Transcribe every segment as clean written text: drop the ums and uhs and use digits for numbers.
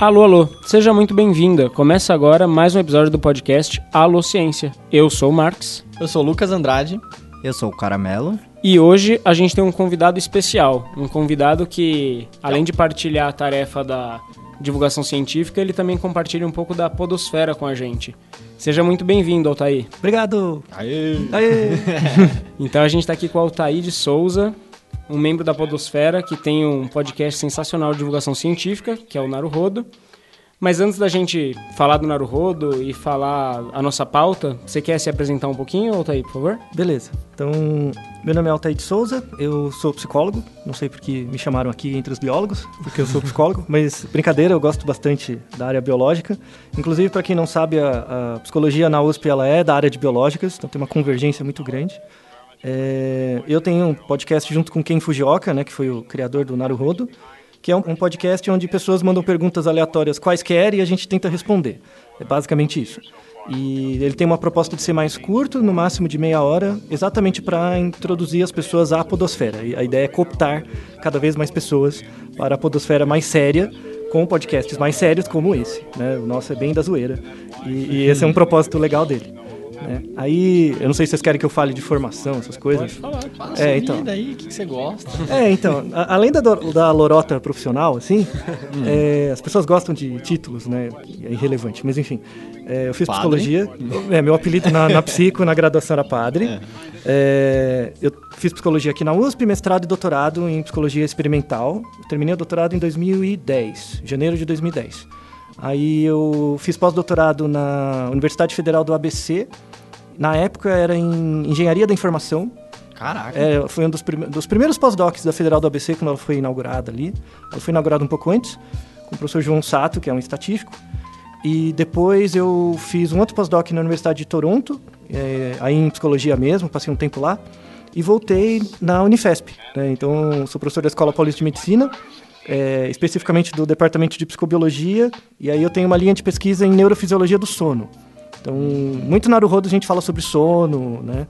Alô, alô, seja muito bem-vinda. Começa agora mais um episódio do podcast Alô Ciência. Eu sou o Marx. Eu sou o Lucas Andrade. Eu sou o Caramelo. E hoje a gente tem um convidado especial. Um convidado que, além de partilhar a tarefa da divulgação científica, ele também compartilha um pouco da podosfera com a gente. Seja muito bem-vindo, Altair. Obrigado. Aê! Então a gente está aqui com o Altair de Souza, um membro da podosfera que tem um podcast sensacional de divulgação científica, que é o Naruhodo. Mas antes da gente falar do Naruhodo e falar a nossa pauta, você quer se apresentar um pouquinho, Altair, por favor? Beleza. Então, meu nome é Altair de Souza, eu sou psicólogo. Não sei porque me chamaram aqui entre os biólogos, porque eu sou psicólogo, mas brincadeira, eu gosto bastante da área biológica. Inclusive, para quem não sabe, a psicologia na USP ela é da área de biológicas, então tem uma convergência muito grande. Eu tenho um podcast junto com Ken Fujioka, né, que foi o criador do Naruhodo, que é um podcast onde pessoas mandam perguntas aleatórias quaisquer e a gente tenta responder. É basicamente isso. E ele tem uma proposta de ser mais curto, no máximo de meia hora, exatamente para introduzir as pessoas à podosfera. E a ideia é cooptar cada vez mais pessoas para a podosfera mais séria, com podcasts mais sérios como esse, né? O nosso é bem da zoeira. E esse é um propósito legal dele. Aí, eu não sei se vocês querem que eu fale de formação, essas coisas. Pode falar, fala sua vida aí, o que você gosta. Então, além da lorota profissional, assim, as pessoas gostam de títulos, né? É irrelevante, mas enfim. Eu fiz psicologia, meu apelido na psico, na graduação era padre. Eu fiz psicologia aqui na USP, mestrado e doutorado em psicologia experimental. Eu terminei o doutorado em 2010, janeiro de 2010. Aí eu fiz pós-doutorado na Universidade Federal do ABC. Na época era em Engenharia da Informação. Caraca! Foi um dos primeiros pós-docs da Federal do ABC, quando ela foi inaugurada ali. Ela foi inaugurada um pouco antes, com o professor João Sato, que é um estatístico. E depois eu fiz um outro pós-doc na Universidade de Toronto, aí em psicologia mesmo, passei um tempo lá. E voltei na Unifesp, né? Então, sou professor da Escola Paulista de Medicina, especificamente do Departamento de Psicobiologia, e aí eu tenho uma linha de pesquisa em neurofisiologia do sono. Então, muito na Naruhodo a gente fala sobre sono, né?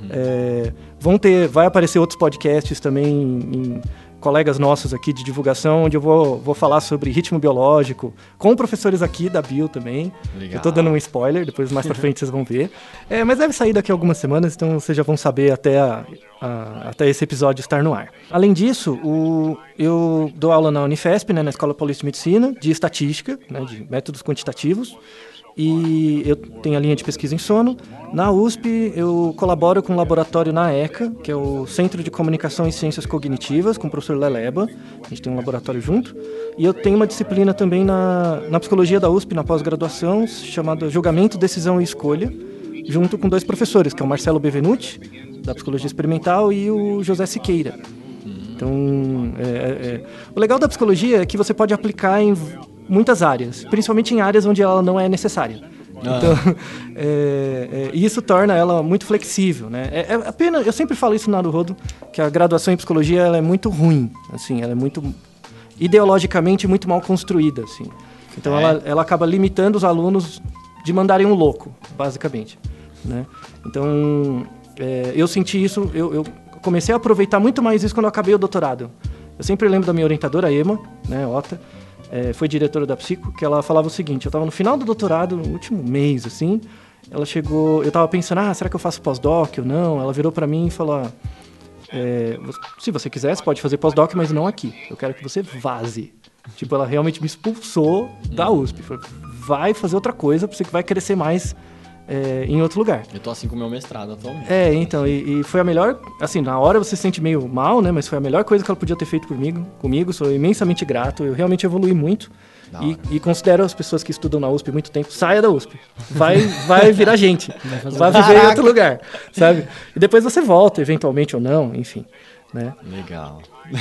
Vai aparecer outros podcasts também em colegas nossos aqui de divulgação, onde eu vou falar sobre ritmo biológico, com professores aqui da Bio também. Legal. Eu tô dando um spoiler, depois mais pra frente vocês vão ver. Mas deve sair daqui a algumas semanas, então vocês já vão saber até esse episódio estar no ar. Além disso, eu dou aula na Unifesp, né, na Escola Paulista de Medicina, de estatística, né, de métodos quantitativos. E eu tenho a linha de pesquisa em sono. Na USP, eu colaboro com um laboratório na ECA, que é o Centro de Comunicação e Ciências Cognitivas, com o professor Leleba. A gente tem um laboratório junto. E eu tenho uma disciplina também na psicologia da USP, na pós-graduação, chamada Julgamento, Decisão e Escolha, junto com dois professores, que é o Marcelo Bevenuti, da Psicologia Experimental, e o José Siqueira. Então, o legal da psicologia é que você pode aplicar em muitas áreas, principalmente em áreas onde ela não é necessária. Então, e isso torna ela muito flexível, né? Eu sempre falo isso no Naruhodo, que a graduação em psicologia ela é muito ruim, assim, ela é muito ideologicamente muito mal construída, assim. Então ela acaba limitando os alunos de mandarem um louco, basicamente, né? Então, eu senti isso, eu comecei a aproveitar muito mais isso quando eu acabei o doutorado. Eu sempre lembro da minha orientadora, a Emma, né, Ota, foi diretora da Psico, que ela falava o seguinte: eu estava no final do doutorado, no último mês, assim, ela chegou, eu estava pensando, será que eu faço pós-doc ou não? Ela virou para mim e falou, se você quiser, você pode fazer pós-doc, mas não aqui, eu quero que você vaze. Tipo, ela realmente me expulsou da USP, falou, vai fazer outra coisa, você que vai crescer mais em outro lugar. Eu tô assim com o meu mestrado atualmente. Então, e foi a melhor, assim, na hora você se sente meio mal, né, mas foi a melhor coisa que ela podia ter feito comigo, sou imensamente grato, eu realmente evolui muito e considero as pessoas que estudam na USP muito tempo, saia da USP, vai virar gente, vai viver em outro lugar, sabe? E depois você volta, eventualmente ou não, enfim, né? Legal.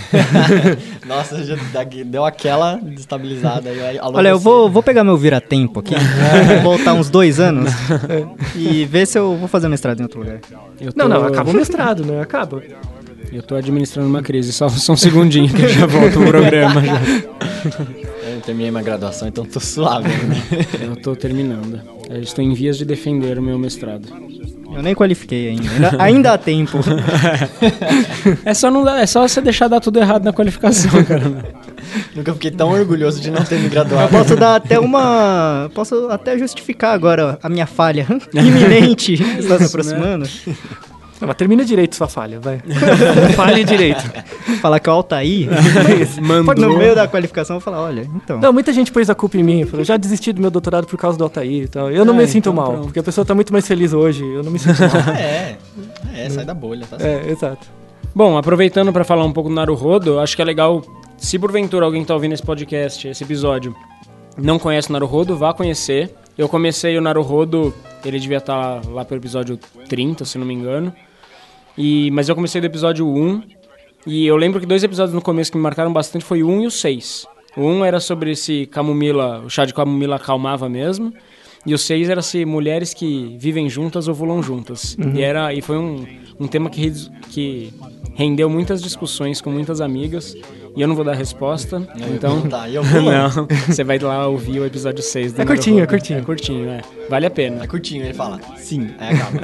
Nossa, já deu aquela destabilizada aí. Olha, eu vou pegar meu vira-tempo aqui, vou voltar uns 2 anos e ver se eu vou fazer mestrado em outro lugar. Não, acaba o mestrado, né? Acaba. Eu tô administrando uma crise, só um segundinho que eu já volto pro programa já. Eu terminei minha graduação, então tô suave, né? Eu tô terminando. Eu estou em vias de defender o meu mestrado. Eu nem qualifiquei ainda. Ainda há tempo. É só você deixar dar tudo errado na qualificação, cara. Nunca fiquei tão orgulhoso de não ter me graduado. Eu posso dar até Posso até justificar agora a minha falha iminente. Está se aproximando. Não, mas termina direito sua falha, vai. Falhe direito. Falar que o Altair Mandou. no meio da qualificação, eu vou falar, olha, então... Não, muita gente pôs a culpa em mim. Falou, já desisti do meu doutorado por causa do Altair e tal. Eu não me sinto então mal, pronto. porque a pessoa tá muito mais feliz hoje. Eu não me sinto mal. Sai da bolha, tá certo. Exato. Bom, aproveitando para falar um pouco do Naruhodo, acho que é legal, se porventura alguém tá ouvindo esse podcast, esse episódio, não conhece o Naruhodo, vá conhecer. Eu comecei o Naruhodo, ele devia estar lá pelo episódio 30, se não me engano. Mas eu comecei do episódio 1, e eu lembro que 2 episódios no começo que me marcaram bastante foi o 1 e o 6. O 1 era sobre se o chá de camomila acalmava mesmo, e o 6 era se mulheres que vivem juntas ovulam juntas. E foi um tema que rendeu muitas discussões com muitas amigas, e eu não vou dar resposta, então... eu vou lá. Não, você vai lá ouvir o episódio 6 do É curtinho, Naruhodo. é curtinho. É curtinho, vale a pena. É curtinho, ele fala, sim, aí acaba.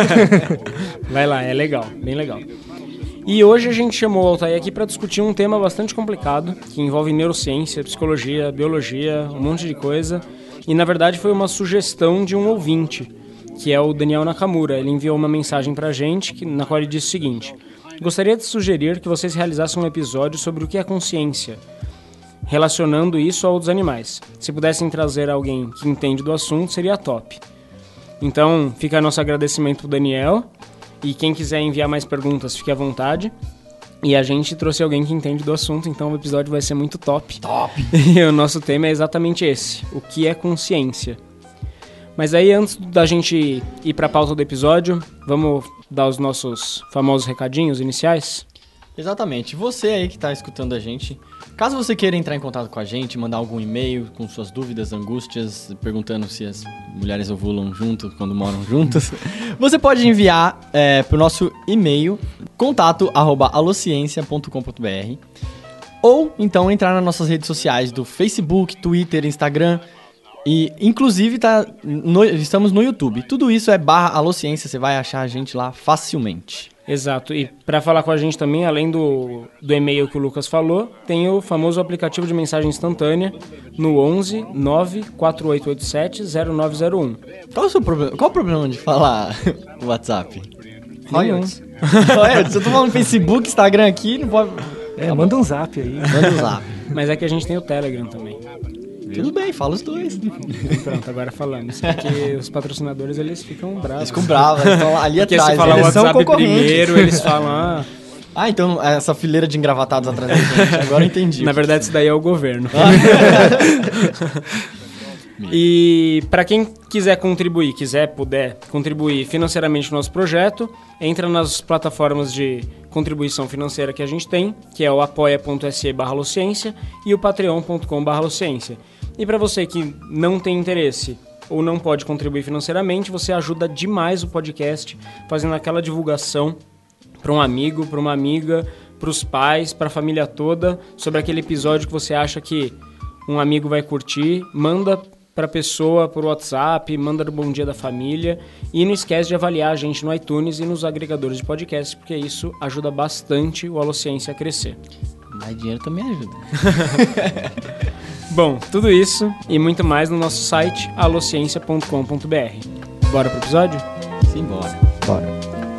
Vai lá, é legal, bem legal. E hoje a gente chamou o Altair aqui para discutir um tema bastante complicado, que envolve neurociência, psicologia, biologia, um monte de coisa. E na verdade foi uma sugestão de um ouvinte, que é o Daniel Nakamura. Ele enviou uma mensagem pra gente, na qual ele disse o seguinte: gostaria de sugerir que vocês realizassem um episódio sobre o que é consciência, relacionando isso aos animais. Se pudessem trazer alguém que entende do assunto, seria top. Então, fica nosso agradecimento pro Daniel. E quem quiser enviar mais perguntas, fique à vontade. E a gente trouxe alguém que entende do assunto, então o episódio vai ser muito top. E o nosso tema é exatamente esse: o que é consciência. Mas aí, antes da gente ir para a pauta do episódio, vamos dar os nossos famosos recadinhos iniciais? Exatamente. Você aí que está escutando a gente, caso você queira entrar em contato com a gente, mandar algum e-mail com suas dúvidas, angústias, perguntando se as mulheres ovulam junto quando moram juntas, você pode enviar para o nosso e-mail contato@alociencia.com.br ou então entrar nas nossas redes sociais do Facebook, Twitter, Instagram. E, inclusive, estamos no YouTube. Tudo isso é /alociência, você vai achar a gente lá facilmente. Exato. E para falar com a gente também, além do e-mail que o Lucas falou, tem o famoso aplicativo de mensagem instantânea no 11 94887 0901. Qual o problema de falar o WhatsApp? Royals. Se eu tô falando Facebook, Instagram aqui, não pode... Manda um zap aí. Manda um zap. Mas é que a gente tem o Telegram também. Tudo bem, fala os dois. Pronto, agora falamos. Porque os patrocinadores, eles ficam bravos. Eles ficam bravos, eles estão ali porque atrás. se falar o Eles são WhatsApp concorrentes. primeiro, eles falam... Então essa fileira de engravatados atrás da gente, agora eu entendi. Na verdade, isso daí é o governo. E para quem puder contribuir financeiramente no nosso projeto, entra nas plataformas de contribuição financeira que a gente tem, que é o apoia.se/alociência e o patreon.com/alociência. E para você que não tem interesse ou não pode contribuir financeiramente, você ajuda demais o podcast fazendo aquela divulgação para um amigo, para uma amiga, para os pais, para a família toda, sobre aquele episódio que você acha que um amigo vai curtir. Manda para a pessoa por WhatsApp, manda no Bom Dia da Família e não esquece de avaliar a gente no iTunes e nos agregadores de podcast, porque isso ajuda bastante o Alociência a crescer. Mas dinheiro também ajuda. Bom, tudo isso e muito mais no nosso site alociencia.com.br. Bora pro episódio? Simbora. Bora.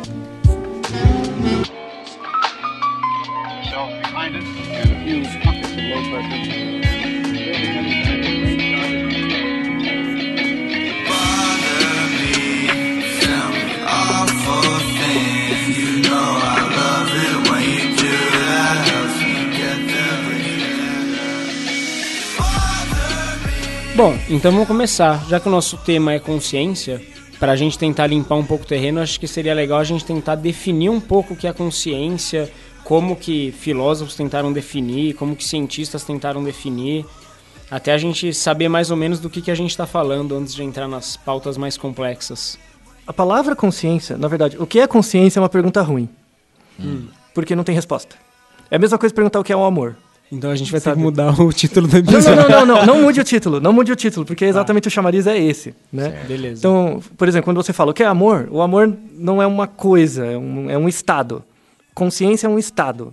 Bom, então vamos começar. Já que o nosso tema é consciência, para a gente tentar limpar um pouco o terreno, acho que seria legal a gente tentar definir um pouco o que é consciência, como que filósofos tentaram definir, como que cientistas tentaram definir, até a gente saber mais ou menos do que a gente está falando antes de entrar nas pautas mais complexas. A palavra consciência, na verdade, o que é consciência é uma pergunta ruim. Porque não tem resposta. É a mesma coisa perguntar o que é o amor. Então a gente vai ter que mudar o título do episódio. Não mude o título, porque exatamente o chamariz é esse, né? Certo. Beleza. Então, por exemplo, quando você fala o que é amor, o amor não é uma coisa, é um estado. Consciência é um estado.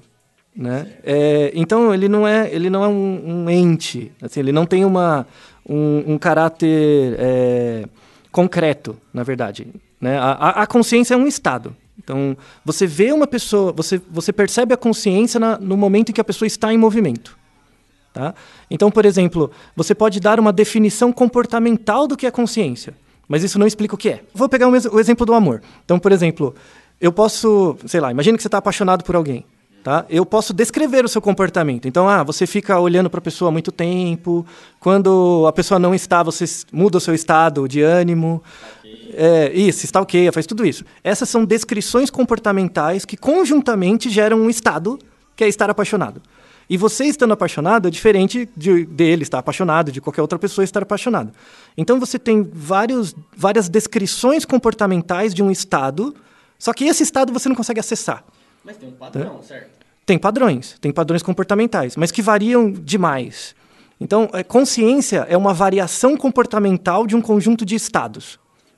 né? Então, ele não é um ente, assim, ele não tem um caráter concreto, na verdade, né? A consciência é um estado. Então, você vê uma pessoa, você percebe a consciência no momento em que a pessoa está em movimento. Tá? Então, por exemplo, você pode dar uma definição comportamental do que é consciência, mas isso não explica o que é. Vou pegar o exemplo do amor. Então, por exemplo, eu posso, sei lá, imagina que você está apaixonado por alguém. Tá? Eu posso descrever o seu comportamento. Então, você fica olhando para a pessoa há muito tempo. Quando a pessoa não está, você muda o seu estado de ânimo. Isso, stalkeia, faz tudo isso. Essas são descrições comportamentais que conjuntamente geram um estado, que é estar apaixonado. E você estando apaixonado é diferente dele estar apaixonado, de qualquer outra pessoa estar apaixonado. Então, você tem várias descrições comportamentais de um estado, só que esse estado você não consegue acessar. Mas tem um padrão, certo? Tem padrões comportamentais, mas que variam demais. Então, consciência é uma variação comportamental de um conjunto de estados.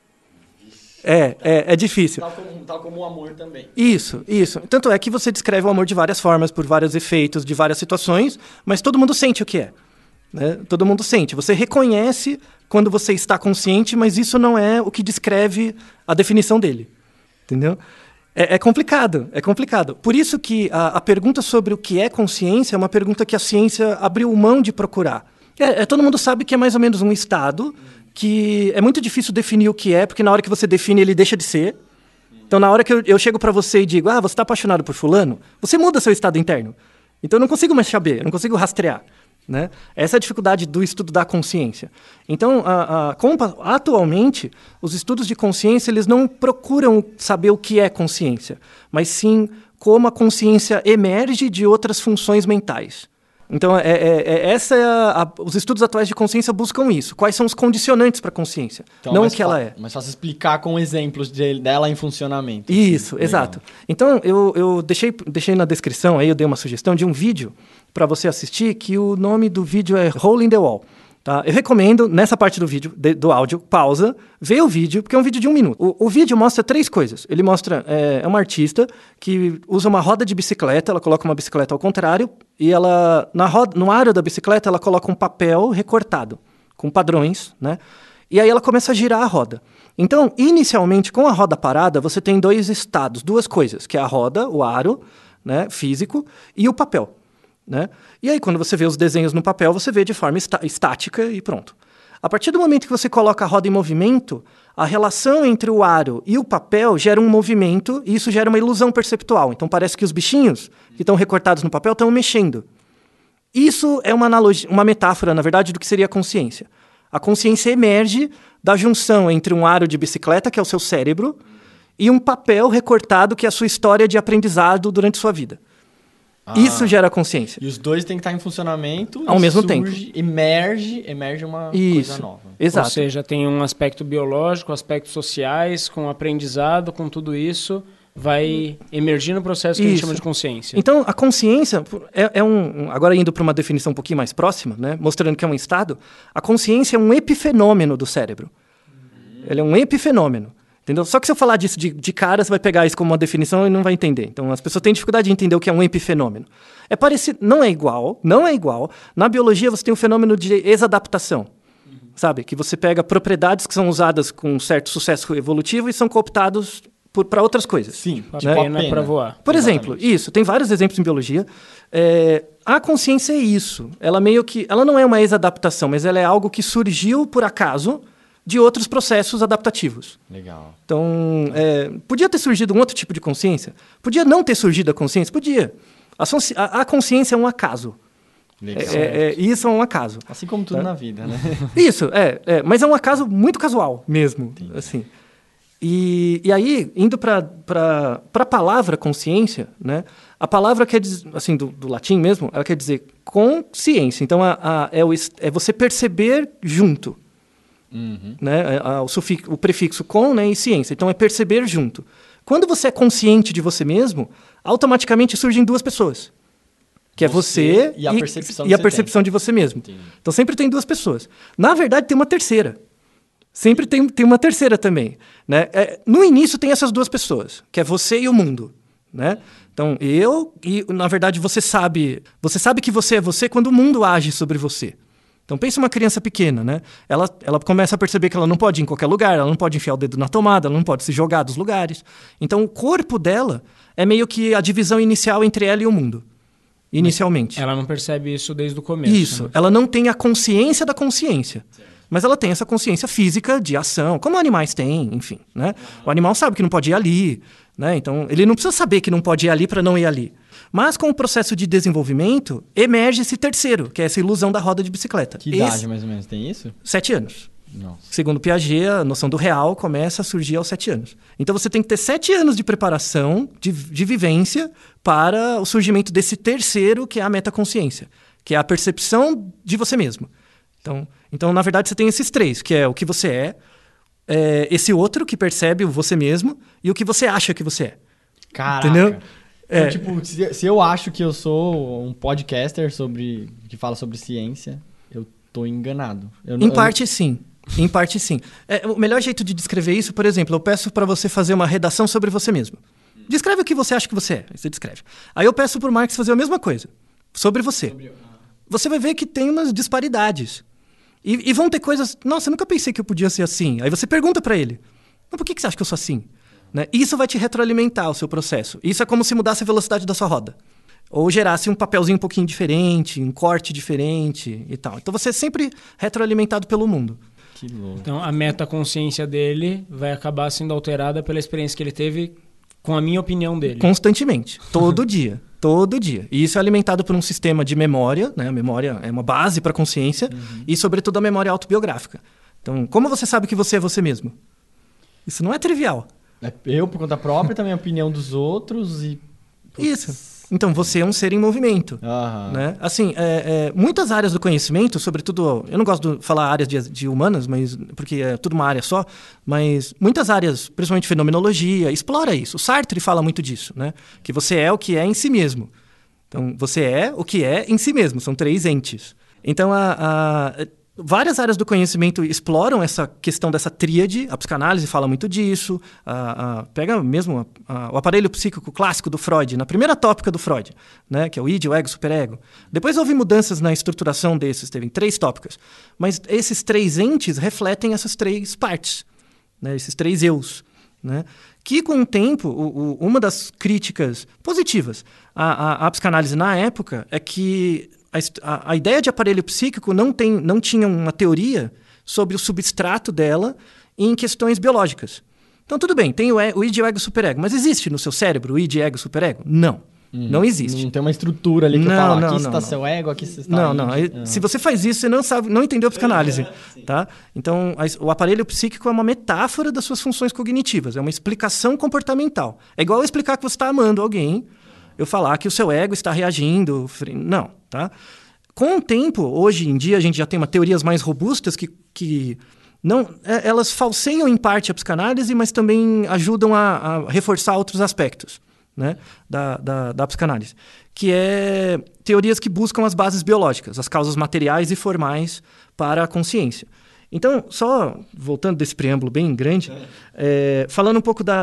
É difícil. Tal como o amor também. Isso. Tanto é que você descreve o amor de várias formas, por vários efeitos, de várias situações, mas todo mundo sente o que é. Né? Todo mundo sente. Você reconhece quando você está consciente, mas isso não é o que descreve a definição dele. Entendeu? É complicado. Por isso que a pergunta sobre o que é consciência é uma pergunta que a ciência abriu mão de procurar. Todo mundo sabe que é mais ou menos um estado que é muito difícil definir o que é, porque na hora que você define ele deixa de ser. Então, na hora que eu chego para você e digo, você está apaixonado por fulano, você muda seu estado interno. Então, eu não consigo mais saber, eu não consigo rastrear. Né? Essa é a dificuldade do estudo da consciência. Então, atualmente, os estudos de consciência eles não procuram saber o que é consciência, mas sim como a consciência emerge de outras funções mentais. Então, os estudos atuais de consciência buscam isso. Quais são os condicionantes para a consciência, então, não o que ela é. Mas fácil explicar com exemplos dela em funcionamento. Isso, assim. Exato. Então, eu deixei na descrição, aí eu dei uma sugestão de um vídeo para você assistir, que o nome do vídeo é Hole in the Wall. Tá? Eu recomendo, nessa parte do vídeo, do áudio, pausa, vê o vídeo, porque é um vídeo de 1 minuto. O vídeo mostra 3 coisas. Ele mostra uma artista que usa uma roda de bicicleta, ela coloca uma bicicleta ao contrário, e ela, no aro da bicicleta, ela coloca um papel recortado, com padrões, né? E aí ela começa a girar a roda. Então, inicialmente, com a roda parada, você tem 2 estados, 2 coisas, que é a roda, o aro, né, físico, e o papel. Né? E aí, quando você vê os desenhos no papel, você vê de forma estática e pronto. A partir do momento que você coloca a roda em movimento, a relação entre o aro e o papel gera um movimento e isso gera uma ilusão perceptual. Então, parece que os bichinhos que estão recortados no papel estão mexendo. Isso é uma metáfora, na verdade, do que seria a consciência. A consciência emerge da junção entre um aro de bicicleta, que é o seu cérebro, e um papel recortado, que é a sua história de aprendizado durante sua vida. Isso gera consciência. E os dois têm que estar em funcionamento ao mesmo tempo. Emerge uma coisa nova. Exato. Ou seja, tem um aspecto biológico, aspectos sociais, com aprendizado, com tudo isso, vai emergir no processo que a gente chama de consciência. Então, a consciência agora indo para uma definição um pouquinho mais próxima, né, mostrando que é um estado, a consciência é um epifenômeno do cérebro. Ele é um epifenômeno. Entendeu? Só que se eu falar disso de cara, você vai pegar isso como uma definição e não vai entender. Então, as pessoas têm dificuldade de entender o que é um epifenômeno. É parecido, não é igual. Na biologia, você tem um fenômeno de exadaptação. Sabe? Que você pega propriedades que são usadas com um certo sucesso evolutivo e são cooptados para outras coisas. Sim, né? Tipo pena para voar. Por exemplo, isso. Tem vários exemplos em biologia. A consciência é isso. Ela não é uma exadaptação, mas ela é algo que surgiu por acaso de outros processos adaptativos. Legal. Então, podia ter surgido um outro tipo de consciência? Podia não ter surgido a consciência? Podia. A consciência é um acaso. Legal. Isso é um acaso. Assim como tudo na vida, né? Isso, mas é um acaso muito casual mesmo. Assim. E aí, indo para a palavra consciência, né? A palavra quer dizer, assim, do latim mesmo, ela quer dizer consciência. Então, é você perceber junto. Uhum. Né? O prefixo com, né, e ciência. Então, é perceber junto. Quando você é consciente de você mesmo, automaticamente surgem 2 pessoas. Que é você e a percepção, a percepção de você mesmo. Entendi. Então, sempre tem 2 pessoas. Na verdade, tem uma terceira. Sempre tem uma terceira também. Né? No início, tem essas 2 pessoas, que é você e o mundo. né? Então, na verdade, você sabe que você é você quando o mundo age sobre você. Então, pensa uma criança pequena, né? Ela começa a perceber que ela não pode ir em qualquer lugar, ela não pode enfiar o dedo na tomada, ela não pode se jogar dos lugares. Então, o corpo dela é meio que a divisão inicial entre ela e o mundo. Inicialmente. Ela não percebe isso desde o começo. Isso. Né? Ela não tem a consciência da consciência. Mas ela tem essa consciência física de ação, como animais têm, enfim, né? O animal sabe que não pode ir ali, né? Então, ele não precisa saber que não pode ir ali para não ir ali. Mas com o processo de desenvolvimento, emerge esse terceiro, que é essa ilusão da roda de bicicleta. Que idade, mais ou menos, tem isso? 7 anos. Nossa. Segundo Piaget, a noção do real começa a surgir aos 7 anos. Então, você tem que ter 7 anos de preparação, de vivência, para o surgimento desse terceiro, que é a metaconsciência, que é a percepção de você mesmo. Então, na verdade, você tem esses 3, que é o que você é, esse outro que percebe o você mesmo e o que você acha que você é. Caraca. Entendeu? Então, tipo, se eu acho que eu sou um podcaster que fala sobre ciência, eu tô enganado. Em parte, sim. O melhor jeito de descrever isso, por exemplo, eu peço para você fazer uma redação sobre você mesmo. Descreve o que você acha que você é. Aí você descreve. Aí eu peço pro Marx fazer a mesma coisa. Sobre você. Você vai ver que tem umas disparidades. E vão ter coisas... Nossa, eu nunca pensei que eu podia ser assim. Aí você pergunta para ele. Mas por que você acha que eu sou assim? Né? Isso vai te retroalimentar o seu processo. Isso é como se mudasse a velocidade da sua roda. Ou gerasse um papelzinho um pouquinho diferente, um corte diferente e tal. Então você é sempre retroalimentado pelo mundo. Que louco. Então a metaconsciência dele vai acabar sendo alterada pela experiência que ele teve com a minha opinião dele. Constantemente. Todo dia. Todo dia. E isso é alimentado por um sistema de memória, né? A memória é uma base para a consciência, e, sobretudo, a memória autobiográfica. Então, como você sabe que você é você mesmo? Isso não é trivial. Eu, por conta própria, também a opinião dos outros e... Isso. Então, você é um ser em movimento. Né? Assim, muitas áreas do conhecimento, sobretudo... Eu não gosto de falar áreas de humanas, porque é tudo uma área só, mas muitas áreas, principalmente fenomenologia, explora isso. O Sartre fala muito disso, né? Que você é o que é em si mesmo. Então, você é o que é em si mesmo. São 3 entes. Então, várias áreas do conhecimento exploram essa questão dessa tríade. A psicanálise fala muito disso. Pega mesmo o aparelho psíquico clássico do Freud, na primeira tópica do Freud, né, que é o id, o ego, o superego. Depois houve mudanças na estruturação desses, teve 3 tópicas. Mas esses 3 entes refletem essas 3 partes, né, esses 3 eus. Né, que com o tempo, uma das críticas positivas à psicanálise na época é que a ideia de aparelho psíquico não tinha uma teoria sobre o substrato dela em questões biológicas. Então, tudo bem, tem o id, o ego e o superego, mas existe no seu cérebro o id, ego e o superego? Não. Não existe. Não tem uma estrutura ali que fala, aqui está seu ego, aqui está... Não. Se você faz isso, você não entendeu a psicanálise. Tá? Então, o aparelho psíquico é uma metáfora das suas funções cognitivas, é uma explicação comportamental. É igual eu explicar que você está amando alguém, eu falar que o seu ego está reagindo... Não, tá? Com o tempo, hoje em dia, a gente já tem teorias mais robustas que não, elas falseiam em parte a psicanálise, mas também ajudam a reforçar outros aspectos, né, da psicanálise, que é teorias que buscam as bases biológicas, as causas materiais e formais para a consciência. Então, só voltando desse preâmbulo bem grande, falando um pouco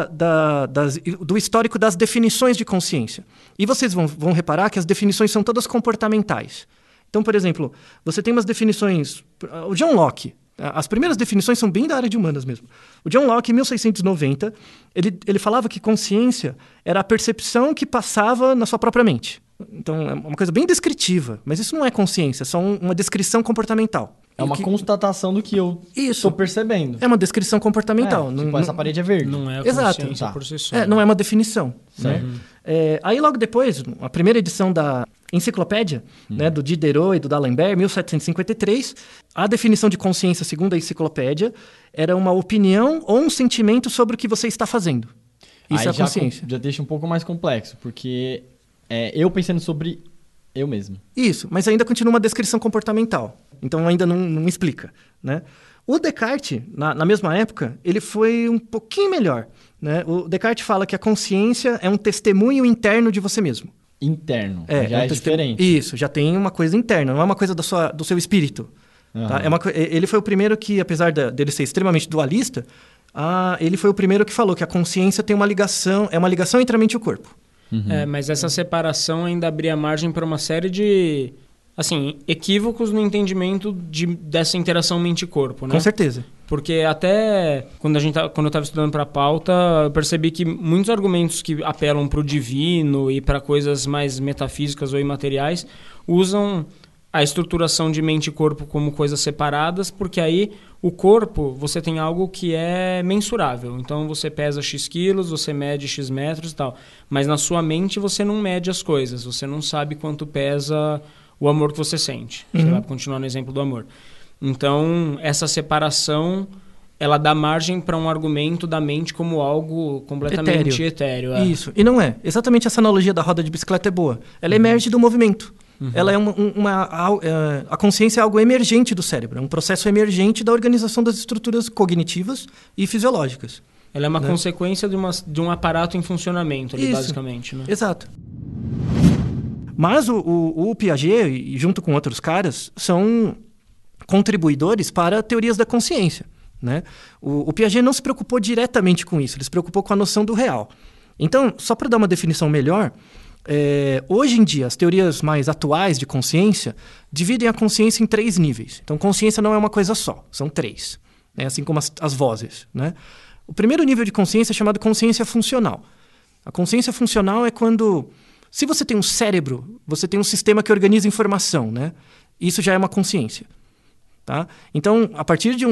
do histórico das definições de consciência. E vocês vão reparar que as definições são todas comportamentais. Então, por exemplo, você tem umas definições... O John Locke, as primeiras definições são bem da área de humanas mesmo. O John Locke, em 1690, ele falava que consciência era a percepção que passava na sua própria mente. Então, é uma coisa bem descritiva, mas isso não é consciência, é só uma descrição comportamental. É uma constatação do que eu estou percebendo. É uma descrição comportamental. Essa parede é verde. Não é a consciência por si só. Não é uma definição. Né? Aí, logo depois, a primeira edição da Enciclopédia, né, do Diderot e do D'Alembert, 1753, a definição de consciência, segundo a enciclopédia, era uma opinião ou um sentimento sobre o que você está fazendo. Isso é a consciência. Já deixa um pouco mais complexo, porque eu pensando sobre eu mesmo. Isso, mas ainda continua uma descrição comportamental. Então ainda não explica, né? O Descartes, na mesma época, ele foi um pouquinho melhor, né? O Descartes fala que a consciência é um testemunho interno de você mesmo. Interno, já é diferente. Isso, já tem uma coisa interna, não é uma coisa do seu espírito. Tá? Ele foi o primeiro que, apesar dele ser extremamente dualista, ele foi o primeiro que falou que a consciência tem uma ligação entre a mente e o corpo. Mas essa separação ainda abria margem para uma série de equívocos no entendimento dessa interação mente-corpo, né? Com certeza. Porque até quando eu estava estudando para a pauta, eu percebi que muitos argumentos que apelam para o divino e para coisas mais metafísicas ou imateriais usam a estruturação de mente e corpo como coisas separadas, porque aí o corpo, você tem algo que é mensurável. Então você pesa X quilos, você mede X metros e tal. Mas na sua mente você não mede as coisas, você não sabe quanto pesa o amor que você sente. Sei lá, continuar no exemplo do amor. Então, essa separação, ela dá margem para um argumento da mente como algo completamente etéreo. Isso. E não é. Exatamente essa analogia da roda de bicicleta é boa. Ela emerge do movimento. Ela é a consciência é algo emergente do cérebro. É um processo emergente da organização das estruturas cognitivas e fisiológicas. Ela é uma consequência de um aparato em funcionamento, ali, basicamente. Né? Exato. Mas o Piaget, junto com outros caras, são contribuidores para teorias da consciência. Né? O Piaget não se preocupou diretamente com isso, ele se preocupou com a noção do real. Então, só para dar uma definição melhor, hoje em dia, as teorias mais atuais de consciência dividem a consciência em 3 níveis. Então, consciência não é uma coisa só, são 3, né? Assim como as vozes. Né? O primeiro nível de consciência é chamado consciência funcional. A consciência funcional é quando... Se você tem um cérebro, você tem um sistema que organiza informação, né? Isso já é uma consciência. Tá? Então, a partir de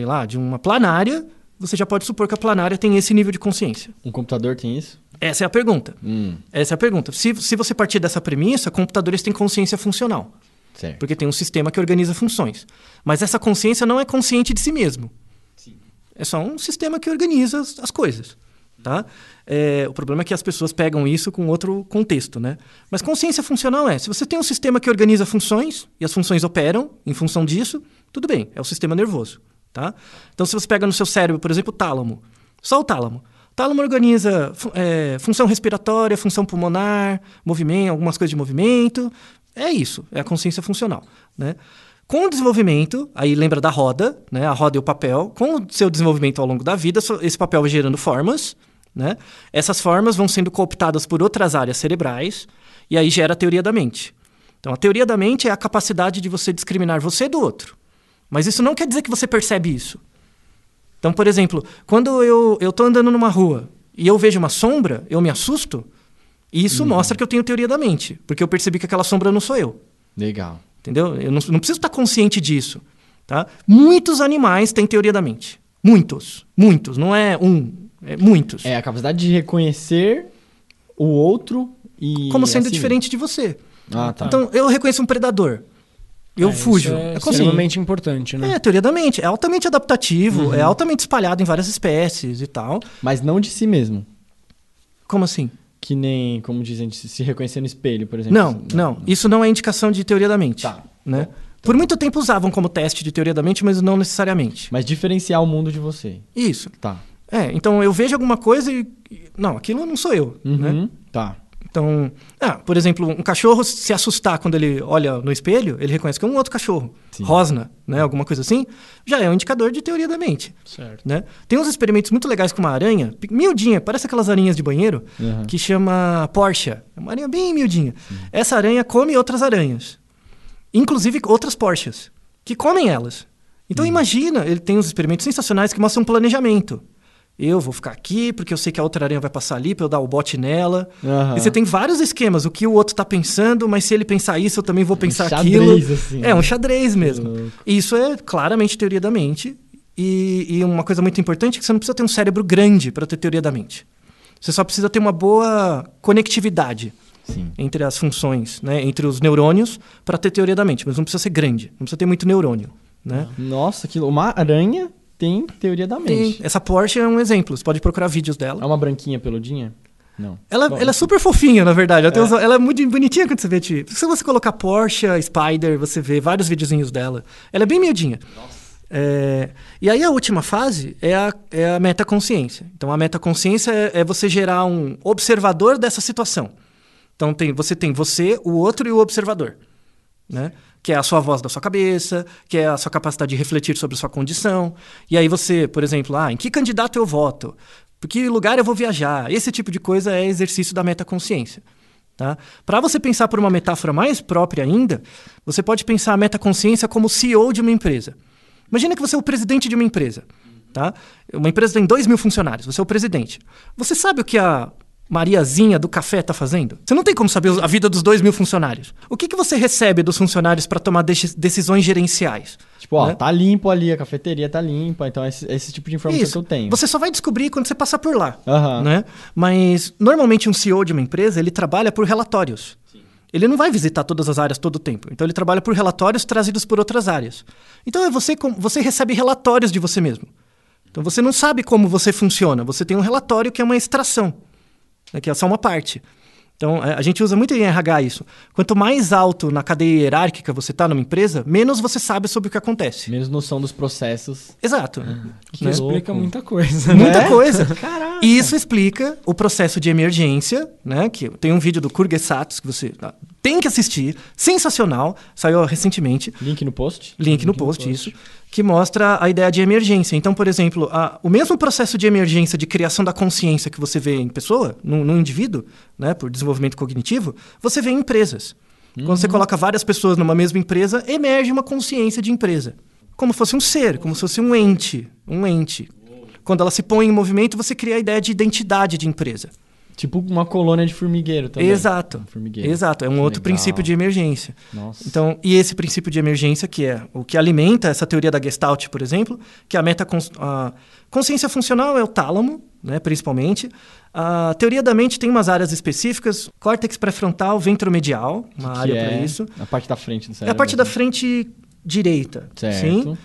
uma planária, você já pode supor que a planária tem esse nível de consciência. Um computador tem isso? Essa é a pergunta. Essa é a pergunta. Se você partir dessa premissa, computadores têm consciência funcional. Certo. Porque tem um sistema que organiza funções. Mas essa consciência não é consciente de si mesmo. Sim. É só um sistema que organiza as coisas. Tá? O problema é que as pessoas pegam isso com outro contexto, né? Mas consciência funcional se você tem um sistema que organiza funções e as funções operam em função disso, tudo bem, é o sistema nervoso. Tá? Então, se você pega no seu cérebro, por exemplo, o tálamo, só o tálamo. O tálamo organiza função respiratória, função pulmonar, movimento, algumas coisas de movimento. É isso, é a consciência funcional. Né? Com o desenvolvimento, aí lembra da roda, né? A roda e o papel. Com o seu desenvolvimento ao longo da vida, esse papel vai gerando formas. Né? Essas formas vão sendo cooptadas por outras áreas cerebrais e aí gera a teoria da mente. Então, a teoria da mente é a capacidade de você discriminar você do outro. Mas isso não quer dizer que você percebe isso. Então, por exemplo, quando eu estou andando numa rua e eu vejo uma sombra, eu me assusto, e isso mostra que eu tenho teoria da mente, porque eu percebi que aquela sombra não sou eu. Legal. Entendeu? Eu não preciso estar consciente disso. Tá? Muitos animais têm teoria da mente. Muitos. Não é muitos. É a capacidade de reconhecer o outro e... como sendo diferente de você. Ah, tá. Então, eu reconheço um predador. Eu fujo. Isso é extremamente importante, né? É teoria da mente. É altamente adaptativo, é altamente espalhado em várias espécies e tal. Mas não de si mesmo. Como assim? Que nem, como dizem, se reconhecer no espelho, por exemplo. Não. Isso não é indicação de teoria da mente. Tá. Né? Por muito tempo usavam como teste de teoria da mente, mas não necessariamente. Mas diferenciar o mundo de você. Isso. Tá. Então eu vejo alguma coisa e... Não, aquilo não sou eu. Né? Tá. Então, por exemplo, um cachorro se assustar quando ele olha no espelho, ele reconhece que é um outro cachorro. Sim. Rosna, né? Alguma coisa assim, já é um indicador de teoria da mente. Certo. Né? Tem uns experimentos muito legais com uma aranha, miudinha, parece aquelas aranhas de banheiro, que chama Porsche. É uma aranha bem miudinha. Essa aranha come outras aranhas. Inclusive outras Porsches, que comem elas. Então imagina, ele tem uns experimentos sensacionais que mostram um planejamento. Eu vou ficar aqui porque eu sei que a outra aranha vai passar ali para eu dar o bote nela. E você tem vários esquemas, o que o outro está pensando, mas se ele pensar isso, eu também vou pensar aquilo. Assim, um xadrez mesmo. E isso é claramente teoria da mente. E uma coisa muito importante é que você não precisa ter um cérebro grande para ter teoria da mente. Você só precisa ter uma boa conectividade entre as funções, né, entre os neurônios, para ter teoria da mente. Mas não precisa ser grande, não precisa ter muito neurônio. Né? Nossa, uma aranha tem teoria da mente. Essa Porsche é um exemplo, você pode procurar vídeos dela. É uma branquinha peludinha? Não. Ela é super fofinha, na verdade. Ela é muito bonitinha quando você vê. Se você colocar Porsche, Spider, você vê vários videozinhos dela. Ela é bem miudinha. Nossa. E aí a última fase é a metaconsciência. Então a metaconsciência é você gerar um observador dessa situação. Então você tem você, o outro e o observador. Né? Que é a sua voz da sua cabeça, que é a sua capacidade de refletir sobre a sua condição. E aí você, por exemplo, em que candidato eu voto? Por que lugar eu vou viajar? Esse tipo de coisa é exercício da metaconsciência. Tá? Para você pensar por uma metáfora mais própria ainda, você pode pensar a metaconsciência como CEO de uma empresa. Imagina que você é o presidente de uma empresa. Tá? Uma empresa tem 2.000 funcionários, você é o presidente. Você sabe o que a Mariazinha do café está fazendo? Você não tem como saber a vida dos 2.000 funcionários. O que você recebe dos funcionários para tomar decisões gerenciais? Tipo, ó, tá limpo ali, a cafeteria tá limpa, então esse tipo de informação que eu tenho. Você só vai descobrir quando você passar por lá. Uhum. Né? Mas, normalmente, um CEO de uma empresa, ele trabalha por relatórios. Sim. Ele não vai visitar todas as áreas todo o tempo. Então, ele trabalha por relatórios trazidos por outras áreas. Então, você recebe relatórios de você mesmo. Então, você não sabe como você funciona. Você tem um relatório que é uma extração, né, que é só uma parte. Então, a gente usa muito em RH isso. Quanto mais alto na cadeia hierárquica você está numa empresa, menos você sabe sobre o que acontece. Menos noção dos processos. Exato. Que explica muita coisa. Muita coisa. Caraca. E isso explica o processo de emergência, né? Que tem um vídeo do Kurgesatsu que você tem que assistir. Sensacional. Saiu recentemente. Link no post. Link no post, isso. Que mostra a ideia de emergência. Então, por exemplo, o mesmo processo de emergência de criação da consciência que você vê em pessoa, no indivíduo, né, por desenvolvimento cognitivo, você vê em empresas. Quando você coloca várias pessoas numa mesma empresa, emerge uma consciência de empresa. Como se fosse um ser, como se fosse um ente. Quando ela se põe em movimento, você cria a ideia de identidade de empresa. Tipo uma colônia de formigueiro também. Exato. Exato. É um outro princípio de emergência. Nossa. Então, e esse princípio de emergência, que é o que alimenta essa teoria da Gestalt, por exemplo, que a consciência funcional é o tálamo, né, principalmente. A teoria da mente tem umas áreas específicas, córtex pré-frontal, ventromedial, uma área para isso. A parte da frente do cérebro. É a parte da frente direita. Certo. Sim.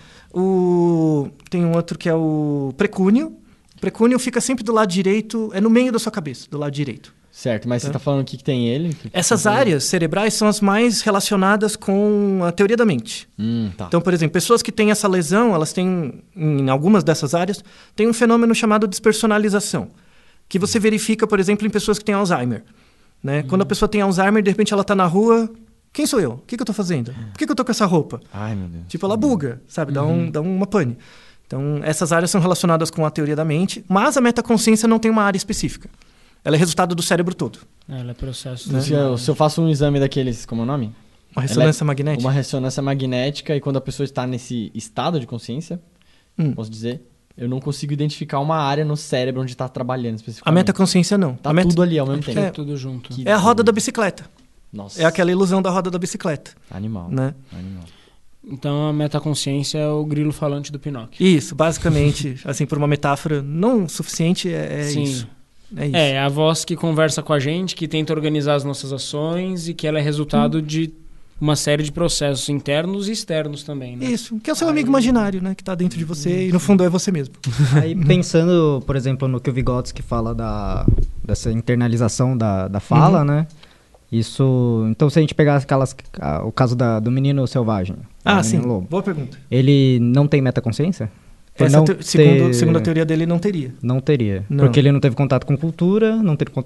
Tem um outro que é o precúneo. O precúneo fica sempre do lado direito, é no meio da sua cabeça, do lado direito. Certo, mas você está falando o que tem ele? Essas áreas cerebrais são as mais relacionadas com a teoria da mente. Tá. Então, por exemplo, pessoas que têm essa lesão, elas têm, em algumas dessas áreas, tem um fenômeno chamado despersonalização, que você verifica, por exemplo, em pessoas que têm Alzheimer. Né? Quando a pessoa tem Alzheimer, de repente ela está na rua, quem sou eu? O que eu estou fazendo? Por que eu estou com essa roupa? Ai, meu Deus. Tipo, ela buga, sabe? Dá uma pane. Então, essas áreas são relacionadas com a teoria da mente, mas a metaconsciência não tem uma área específica. Ela é resultado do cérebro todo. Ela é processo. Né? Se eu faço um exame daqueles, como é o nome? Uma ressonância magnética. Uma ressonância magnética, e quando a pessoa está nesse estado de consciência, posso dizer, eu não consigo identificar uma área no cérebro onde está trabalhando especificamente. A metaconsciência não. Tá tudo ali ao mesmo tempo. É tudo junto. É a roda da bicicleta. Nossa. É aquela ilusão da roda da bicicleta. Animal. Né? Animal. Então a metaconsciência é o grilo falante do Pinóquio. Isso, basicamente, assim, por uma metáfora não suficiente, Sim. Isso. É isso. É a voz que conversa com a gente, que tenta organizar as nossas ações e que ela é resultado de uma série de processos internos e externos também, né? Isso, que é o seu amigo imaginário, né? Que está dentro de você e no fundo é você mesmo. Aí pensando, por exemplo, no que o Vygotsky fala dessa internalização da fala, né? Isso. Então, se a gente pegar o caso do menino selvagem. Sim. Lobo, Boa pergunta. ele não tem metaconsciência? Segundo a teoria dele, não teria. Não teria. Não. Porque ele não teve contato com cultura,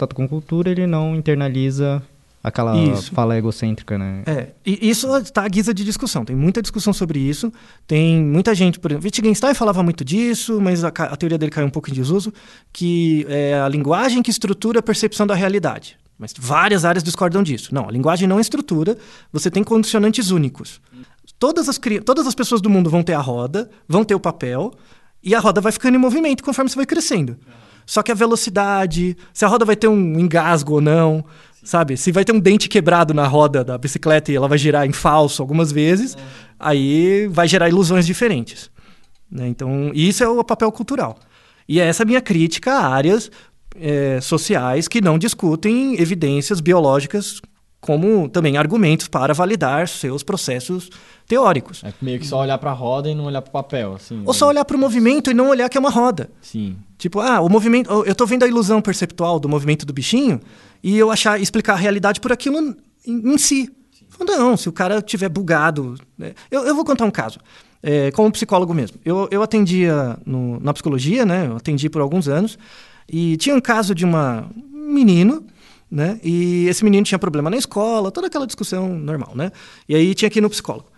ele não internaliza aquela fala egocêntrica, né? E isso está à guisa de discussão. Tem muita discussão sobre isso. Tem muita gente, por exemplo, Wittgenstein falava muito disso, mas a teoria dele caiu um pouco em desuso, que é a linguagem que estrutura a percepção da realidade. Mas várias áreas discordam disso. Não, a linguagem não estrutura, você tem condicionantes únicos. Todas as pessoas do mundo vão ter a roda, vão ter o papel, e a roda vai ficando em movimento conforme você vai crescendo. Só que a velocidade, se a roda vai ter um engasgo ou não, sabe? Se vai ter um dente quebrado na roda da bicicleta e ela vai girar em falso algumas vezes, aí vai gerar ilusões diferentes. Né? Então, isso é o papel cultural. E essa é a minha crítica a áreas sociais que não discutem evidências biológicas como também argumentos para validar seus processos teóricos. É meio que só olhar para a roda e não olhar para o papel. Assim, ou só olhar para o movimento e não olhar que é uma roda. Sim. Tipo, o movimento, eu estou vendo a ilusão perceptual do movimento do bichinho e eu explicar a realidade por aquilo em si. Não, se o cara tiver bugado... Né? Eu vou contar um caso, como psicólogo mesmo. Eu atendia na psicologia, né? Eu atendi por alguns anos, e tinha um caso de um menino, né? E esse menino tinha problema na escola, toda aquela discussão normal, né? E aí tinha que ir no psicólogo.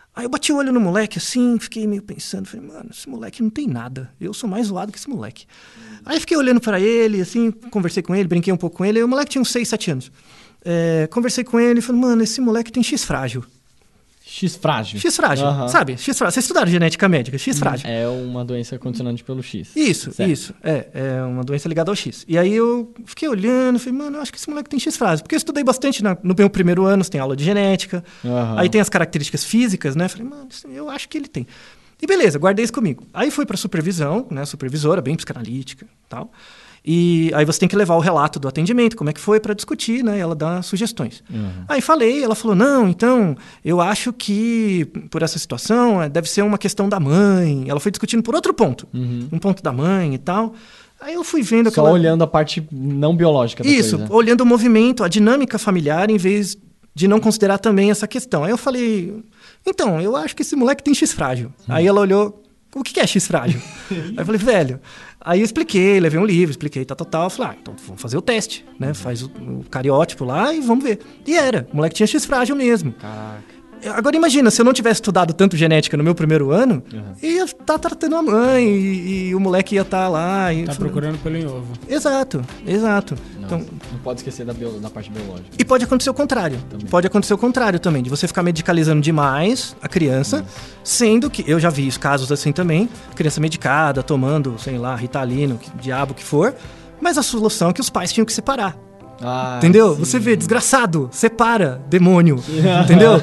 Aí eu bati o olho no moleque, assim, fiquei meio pensando, falei, mano, esse moleque não tem nada, eu sou mais zoado que esse moleque. Aí fiquei olhando pra ele, assim, conversei com ele, brinquei um pouco com ele, e o moleque tinha uns 6, 7 anos. Conversei com ele e falei, mano, esse moleque tem X frágil. X frágil. X frágil, sabe? X frágil. Vocês estudaram genética médica, X frágil. É uma doença condicionante pelo X. Isso. É uma doença ligada ao X. E aí eu fiquei olhando, falei, mano, eu acho que esse moleque tem X frágil. Porque eu estudei bastante no meu primeiro ano, você tem aula de genética. Aí tem as características físicas, né? Falei, mano, eu acho que ele tem. E beleza, guardei isso comigo. Aí fui pra supervisão, né? Supervisora, bem psicanalítica e tal. E aí você tem que levar o relato do atendimento, como é que foi, para discutir, né? Ela dá sugestões. Aí falei, ela falou, não, então, eu acho que por essa situação deve ser uma questão da mãe. Ela foi discutindo por outro ponto, um ponto da mãe e tal. Aí eu fui vendo aquela... Só olhando a parte não biológica da coisa. Isso, olhando o movimento, a dinâmica familiar, em vez de não considerar também essa questão. Aí eu falei, então, eu acho que esse moleque tem X frágil. Aí ela olhou, o que é X frágil? Aí eu falei, velho... Aí eu expliquei, levei um livro, expliquei, tal. Eu falei, então vamos fazer o teste, né? Faz o cariótipo lá e vamos ver. E era, o moleque tinha X frágil mesmo. Caraca. Agora imagina, se eu não tivesse estudado tanto genética no meu primeiro ano, ia estar tratando a mãe e o moleque ia estar lá. Tá procurando pelo em ovo. Exato. Não, então, não pode esquecer da parte biológica. E pode acontecer o contrário. Pode acontecer o contrário também, de você ficar medicalizando demais a criança, sendo que, eu já vi casos assim também, criança medicada, tomando, sei lá, Ritalino, que diabo que for, mas a solução é que os pais tinham que separar. Entendeu? Sim. Você vê, desgraçado, separa, demônio, entendeu?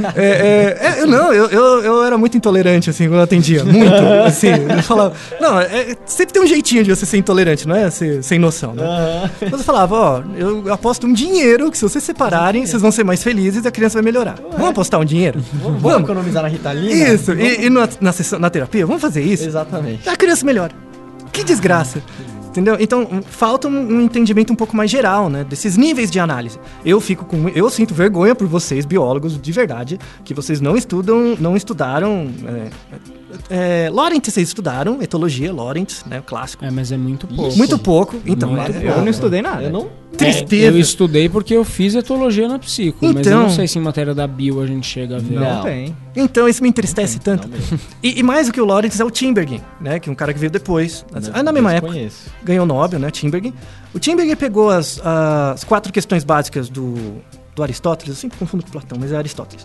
Eu era muito intolerante, assim, quando eu atendia, muito, assim, eu falava, não, sempre tem um jeitinho de você ser intolerante, não é ser sem noção, né? Então eu falava, eu aposto um dinheiro que se vocês separarem, vocês vão ser mais felizes e a criança vai melhorar. Vamos apostar um dinheiro? Vamos economizar na Ritalina? Isso, e na terapia, vamos fazer isso? Exatamente. A criança melhora. Que desgraça. Entendeu? Então, falta um entendimento um pouco mais geral, né? Desses níveis de análise. Eu sinto vergonha por vocês, biólogos, de verdade, que vocês não estudaram... Lawrence, vocês estudaram, etologia, Lawrence, né? O clássico. Mas é muito pouco. Muito pouco. Então, eu não estudei nada. Eu não... Tristeza. Eu estudei porque eu fiz etologia na psico, mas eu não sei se em matéria da bio a gente chega a ver. Não tem. Então isso me entristece tanto. E mais do que o Lawrence é o Timbergen, né? Que é um cara que veio depois. Na mesma época. Ganhou o Nobel, né? Timbergen. O Timbergen pegou as 4 questões básicas do Aristóteles, eu sempre confundo com Platão, mas é Aristóteles.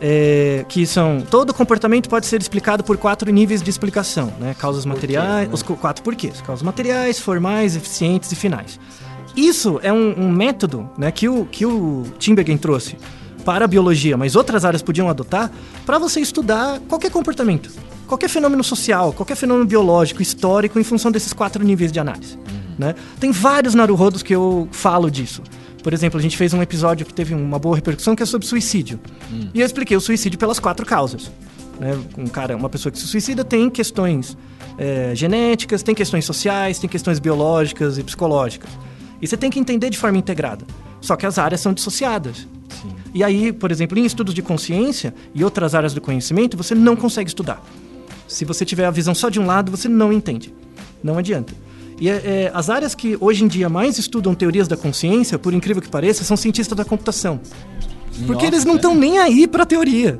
Que são, todo comportamento pode ser explicado por 4 níveis de explicação, né? Causas materiais, os 4 porquês. Causas materiais, formais, eficientes e finais. Isso é um método, né, que o Timbergen trouxe para a biologia, mas outras áreas podiam adotar para você estudar qualquer comportamento, qualquer fenômeno social, qualquer fenômeno biológico, histórico, em função desses 4 níveis de análise. Né? Tem vários naruhodos que eu falo disso. Por exemplo, a gente fez um episódio que teve uma boa repercussão, que é sobre suicídio. E eu expliquei o suicídio pelas 4 causas. Né? Uma pessoa que se suicida tem questões genéticas, tem questões sociais, tem questões biológicas e psicológicas. E você tem que entender de forma integrada. Só que as áreas são dissociadas. Sim. E aí, por exemplo, em estudos de consciência e outras áreas do conhecimento, você não consegue estudar. Se você tiver a visão só de um lado, você não entende. Não adianta. E as áreas que hoje em dia mais estudam teorias da consciência, por incrível que pareça, são cientistas da computação. Porque eles não estão nem aí para a teoria.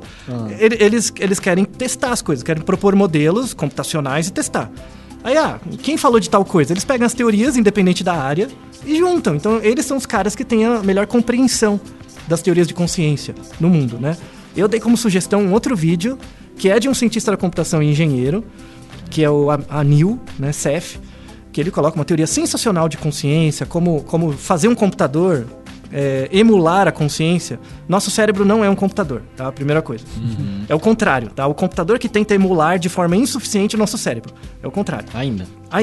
Eles querem testar as coisas, querem propor modelos computacionais e testar. Aí, quem falou de tal coisa? Eles pegam as teorias, independente da área, e juntam. Então, eles são os caras que têm a melhor compreensão das teorias de consciência no mundo, né? Eu dei como sugestão um outro vídeo, que é de um cientista da computação e engenheiro, que é o Anil, né, Seth, que ele coloca uma teoria sensacional de consciência, como fazer um computador emular a consciência. Nosso cérebro não é um computador, tá? A primeira coisa. É o contrário, tá? O computador que tenta emular de forma insuficiente o nosso cérebro. É o contrário. Ainda.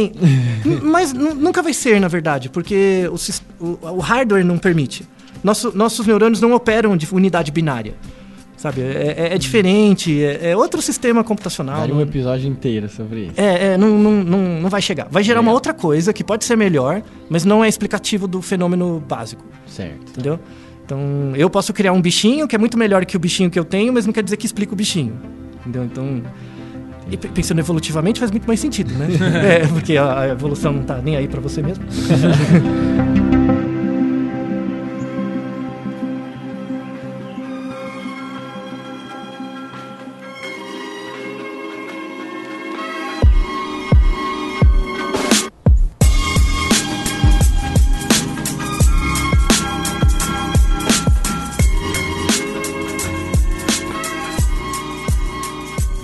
Mas nunca vai ser, na verdade, porque o hardware não permite. Nossos neurônios não operam de unidade binária. Sabe? É diferente, é outro sistema computacional. Daria um episódio inteiro sobre isso. Não vai chegar. Vai gerar uma outra coisa que pode ser melhor, mas não é explicativo do fenômeno básico. Certo. Entendeu? Então, eu posso criar um bichinho que é muito melhor que o bichinho que eu tenho, mas não quer dizer que explica o bichinho. Entendeu? Então, e pensando evolutivamente faz muito mais sentido, né? Porque a evolução não tá nem aí pra você mesmo.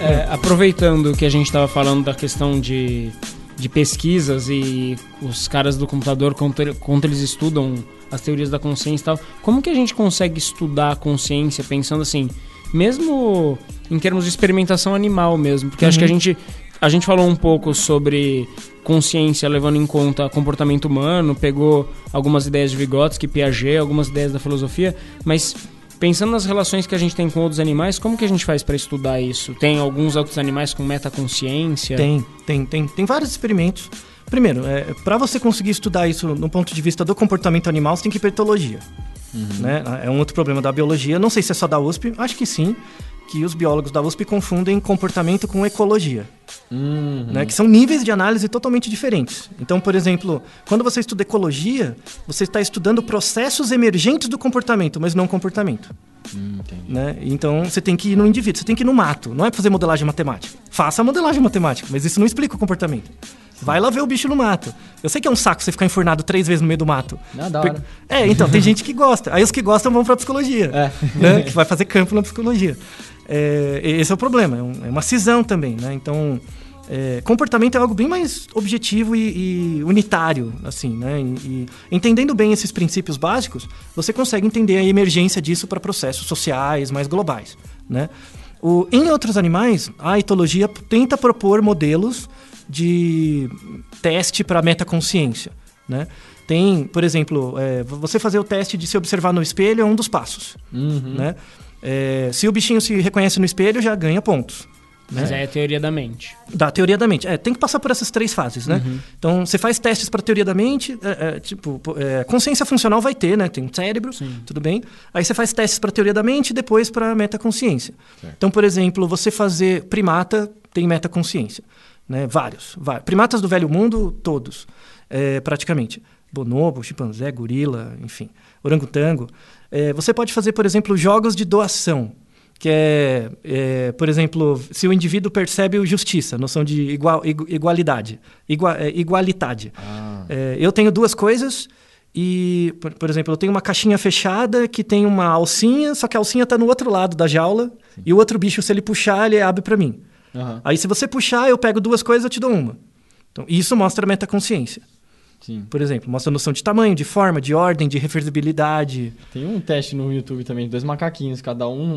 Aproveitando que a gente estava falando da questão de pesquisas e os caras do computador, quanto eles estudam as teorias da consciência e tal, como que a gente consegue estudar a consciência pensando assim, mesmo em termos de experimentação animal mesmo? Porque acho que a gente falou um pouco sobre consciência levando em conta comportamento humano, pegou algumas ideias de Vygotsky, Piaget, algumas ideias da filosofia, mas pensando nas relações que a gente tem com outros animais, como que a gente faz para estudar isso? Tem alguns outros animais com metaconsciência? Tem vários experimentos. Primeiro, para você conseguir estudar isso no ponto de vista do comportamento animal, você tem que ir para etologia. Né? É um outro problema da biologia. Não sei se é só da USP, acho que sim, que os biólogos da USP confundem comportamento com ecologia. Né? Que são níveis de análise totalmente diferentes. Então, por exemplo, quando você estuda ecologia, você está estudando processos emergentes do comportamento, mas não comportamento. Né? Então, você tem que ir no indivíduo, você tem que ir no mato. Não é para fazer modelagem matemática. Faça a modelagem matemática, mas isso não explica o comportamento. Vai lá ver o bicho no mato. Eu sei que é um saco você ficar enfornado 3 vezes no meio do mato. Da hora. Então, tem gente que gosta. Aí os que gostam vão pra psicologia. Né? Que vai fazer campo na psicologia. Esse é o problema. É uma cisão também, né? Então, comportamento é algo bem mais objetivo e unitário, assim, né? E entendendo bem esses princípios básicos, você consegue entender a emergência disso para processos sociais mais globais, né? Em outros animais, a etologia tenta propor modelos de teste para metaconsciência, né? Tem, por exemplo, você fazer o teste de se observar no espelho é um dos passos, né? Se o bichinho se reconhece no espelho, já ganha pontos. Mas é a teoria da mente. Da teoria da mente. Tem que passar por essas 3 fases, né? Então, você faz testes para teoria da mente, consciência funcional vai ter, né? Tem um cérebro, tudo bem. Aí você faz testes para teoria da mente e depois para metaconsciência. Então, por exemplo, você fazer primata tem metaconsciência, né? Vários. Primatas do velho mundo, todos, praticamente. Bonobo, chimpanzé, gorila, enfim, orangotango. Você pode fazer, por exemplo, jogos de doação, que por exemplo, se o indivíduo percebe justiça, noção de igualdade. Eu tenho 2 coisas e, por exemplo, eu tenho uma caixinha fechada que tem uma alcinha, só que a alcinha está no outro lado da jaula e o outro bicho, se ele puxar, ele abre para mim. Aí, se você puxar, eu pego 2 coisas, eu te dou uma. Então, isso mostra metaconsciência. Sim. Por exemplo, mostra a noção de tamanho, de forma, de ordem, de reversibilidade. Tem um teste no YouTube também, 2 macaquinhos, cada um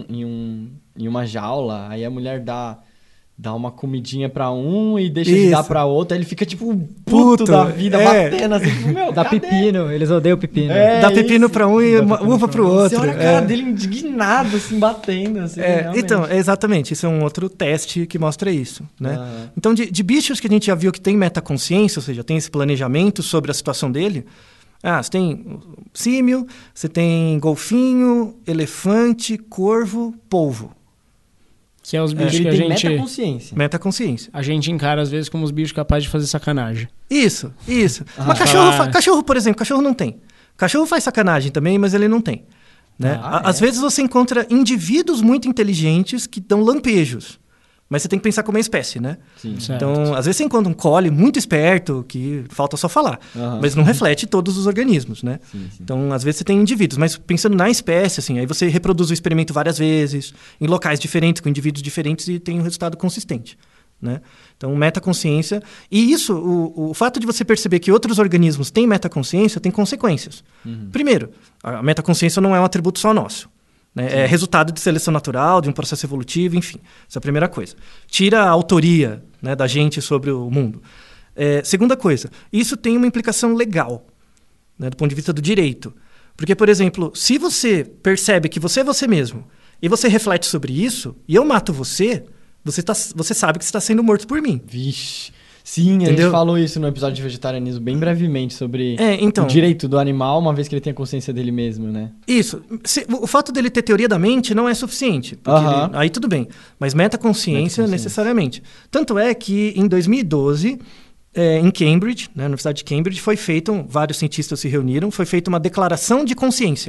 em uma jaula, aí a mulher dá uma comidinha pra um e deixa de dar pra outro, aí ele fica tipo puto da vida, batendo assim, tipo, meu, dá pepino, eles odeiam pepino. Dá pepino pra um e uva pro outro. Você olha a cara dele indignado, assim, batendo. Assim, então, exatamente, isso é um outro teste que mostra isso, né? Então, de bichos que a gente já viu que tem metaconsciência, ou seja, tem esse planejamento sobre a situação dele, você tem símio, você tem golfinho, elefante, corvo, polvo. Que é os bichos que a gente... Metaconsciência. A gente encara, às vezes, como os bichos capazes de fazer sacanagem. Isso. Mas cachorro, por exemplo, cachorro não tem. Cachorro faz sacanagem também, mas ele não tem. Né? Às vezes você encontra indivíduos muito inteligentes que dão lampejos. Mas você tem que pensar como uma espécie, né? Sim. Então, às vezes você encontra um collie muito esperto, que falta só falar. Mas não reflete todos os organismos, né? Sim. Então, às vezes você tem indivíduos. Mas pensando na espécie, assim, aí você reproduz o experimento várias vezes, em locais diferentes, com indivíduos diferentes, e tem um resultado consistente, né? Então, metaconsciência... E isso, o fato de você perceber que outros organismos têm metaconsciência, tem consequências. Primeiro, a metaconsciência não é um atributo só nosso. É resultado de seleção natural, de um processo evolutivo, enfim. Essa é a primeira coisa. Tira a autoria, né, da gente sobre o mundo. Segunda coisa, isso tem uma implicação legal, né, do ponto de vista do direito. Porque, por exemplo, se você percebe que você é você mesmo e você reflete sobre isso, e eu mato você sabe que você está sendo morto por mim. Vixe. Sim, entendeu? A gente falou isso no episódio de vegetarianismo bem brevemente, sobre o direito do animal, uma vez que ele tem a consciência dele mesmo, né? Isso. O fato dele ter teoria da mente não é suficiente. Aí tudo bem. Mas metaconsciência necessariamente. Tanto é que em 2012, em Cambridge, né, na Universidade de Cambridge, vários cientistas se reuniram, foi feita uma declaração de consciência.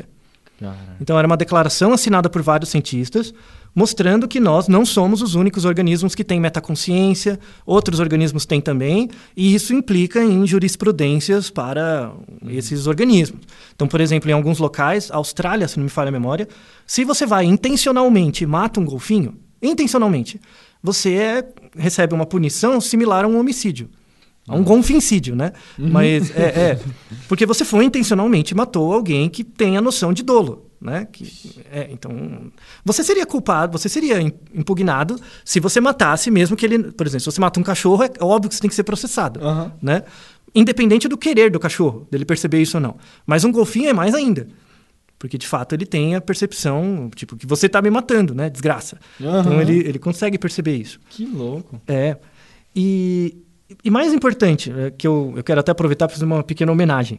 Então era uma declaração assinada por vários cientistas, mostrando que nós não somos os únicos organismos que têm metaconsciência, outros organismos têm também, e isso implica em jurisprudências para esses organismos. Então, por exemplo, em alguns locais, Austrália, se não me falha a memória, se você vai intencionalmente e mata um golfinho, você recebe uma punição similar a um homicídio. A um gonfincídio, né? Mas porque você foi intencionalmente matou alguém que tem a noção de dolo, né? Então, você seria culpado, você seria impugnado se você matasse, mesmo que ele... Por exemplo, se você mata um cachorro, é óbvio que você tem que ser processado, né? Independente do querer do cachorro, dele perceber isso ou não. Mas um golfinho é mais ainda. Porque, de fato, ele tem a percepção, tipo, que você tá me matando, né? Desgraça. Então, ele consegue perceber isso. Que louco. E mais importante, que eu quero até aproveitar para fazer uma pequena homenagem.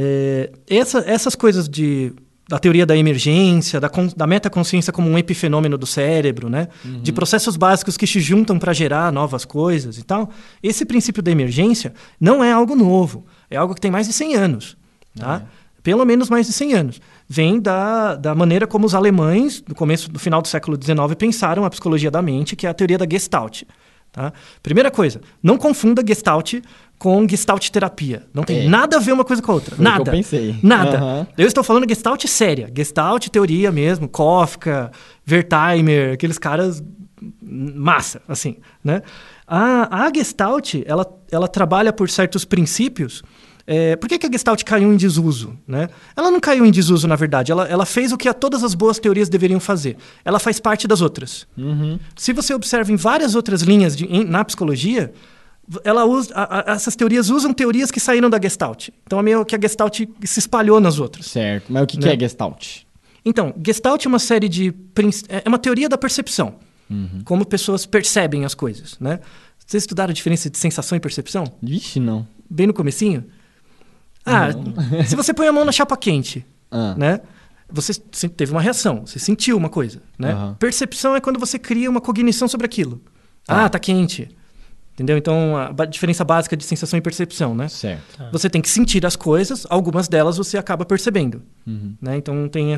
Essas coisas da teoria da emergência, da metaconsciência como um epifenômeno do cérebro, né? De processos básicos que se juntam para gerar novas coisas e tal. Esse princípio da emergência não é algo novo. É algo que tem mais de 100 anos. Tá? Pelo menos mais de 100 anos. Vem da maneira como os alemães, do final do século XIX, pensaram a psicologia da mente, que é a teoria da Gestalt. Tá? Primeira coisa, não confunda Gestalt com Gestalt terapia. Não tem nada a ver uma coisa com a outra. Foi nada. O que eu pensei. Nada. Eu estou falando Gestalt séria. Gestalt teoria mesmo, Kafka, Wertheimer, aqueles caras massa, assim, né? A Gestalt, ela trabalha por certos princípios. Por que a Gestalt caiu em desuso? Né? Ela não caiu em desuso, na verdade. Ela fez o que todas as boas teorias deveriam fazer. Ela faz parte das outras. Se você observa em várias outras linhas na psicologia, essas teorias usam teorias que saíram da Gestalt. Então, é meio que a Gestalt se espalhou nas outras. Certo. Mas o que é Gestalt? Então, Gestalt é uma série de... É uma teoria da percepção. Como pessoas percebem as coisas. Né? Vocês estudaram a diferença de sensação e percepção? Vixe, não. Bem no comecinho? Se você põe a mão na chapa quente, né? Você teve uma reação, você sentiu uma coisa, né? Percepção é quando você cria uma cognição sobre aquilo. Tá quente. Entendeu? Então, a diferença básica de sensação e percepção, né? Certo. Você tem que sentir as coisas, algumas delas você acaba percebendo. Né? Então, tem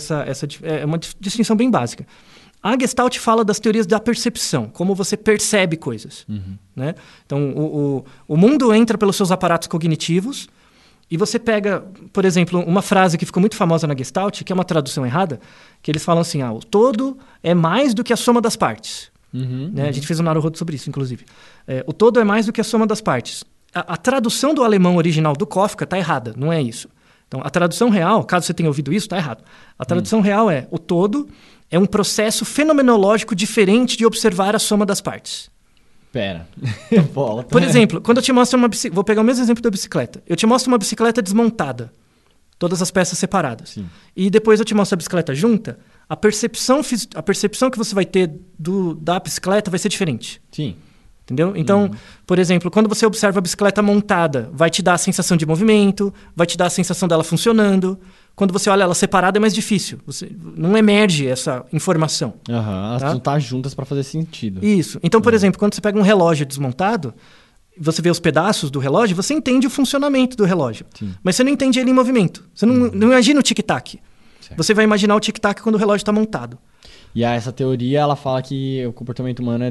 é uma distinção bem básica. A Gestalt fala das teorias da percepção, como você percebe coisas. Né? Então, o mundo entra pelos seus aparatos cognitivos. E você pega, por exemplo, uma frase que ficou muito famosa na Gestalt, que é uma tradução errada, que eles falam assim, o todo é mais do que a soma das partes. Né? A gente fez um Naruhodo sobre isso, inclusive. O todo é mais do que a soma das partes. A tradução do alemão original do Kafka está errada, não é isso. Então, a tradução real, caso você tenha ouvido isso, está errado. A tradução real é, o todo é um processo fenomenológico diferente de observar a soma das partes. Pera. Volta. Por exemplo, quando eu te mostro uma bicicleta... Vou pegar o mesmo exemplo da bicicleta. Eu te mostro uma bicicleta desmontada. Todas as peças separadas. Sim. E depois eu te mostro a bicicleta junta. A percepção que você vai ter da bicicleta vai ser diferente. Sim. Entendeu? Então, por exemplo, quando você observa a bicicleta montada, vai te dar a sensação de movimento, vai te dar a sensação dela funcionando. Quando você olha ela separada, é mais difícil. Você não emerge essa informação. Elas não estão juntas para fazer sentido. Isso. Então, por exemplo, quando você pega um relógio desmontado, você vê os pedaços do relógio, você entende o funcionamento do relógio. Sim. Mas você não entende ele em movimento. Você não imagina o tic-tac. Certo. Você vai imaginar o tic-tac quando o relógio está montado. E essa teoria, ela fala que o comportamento humano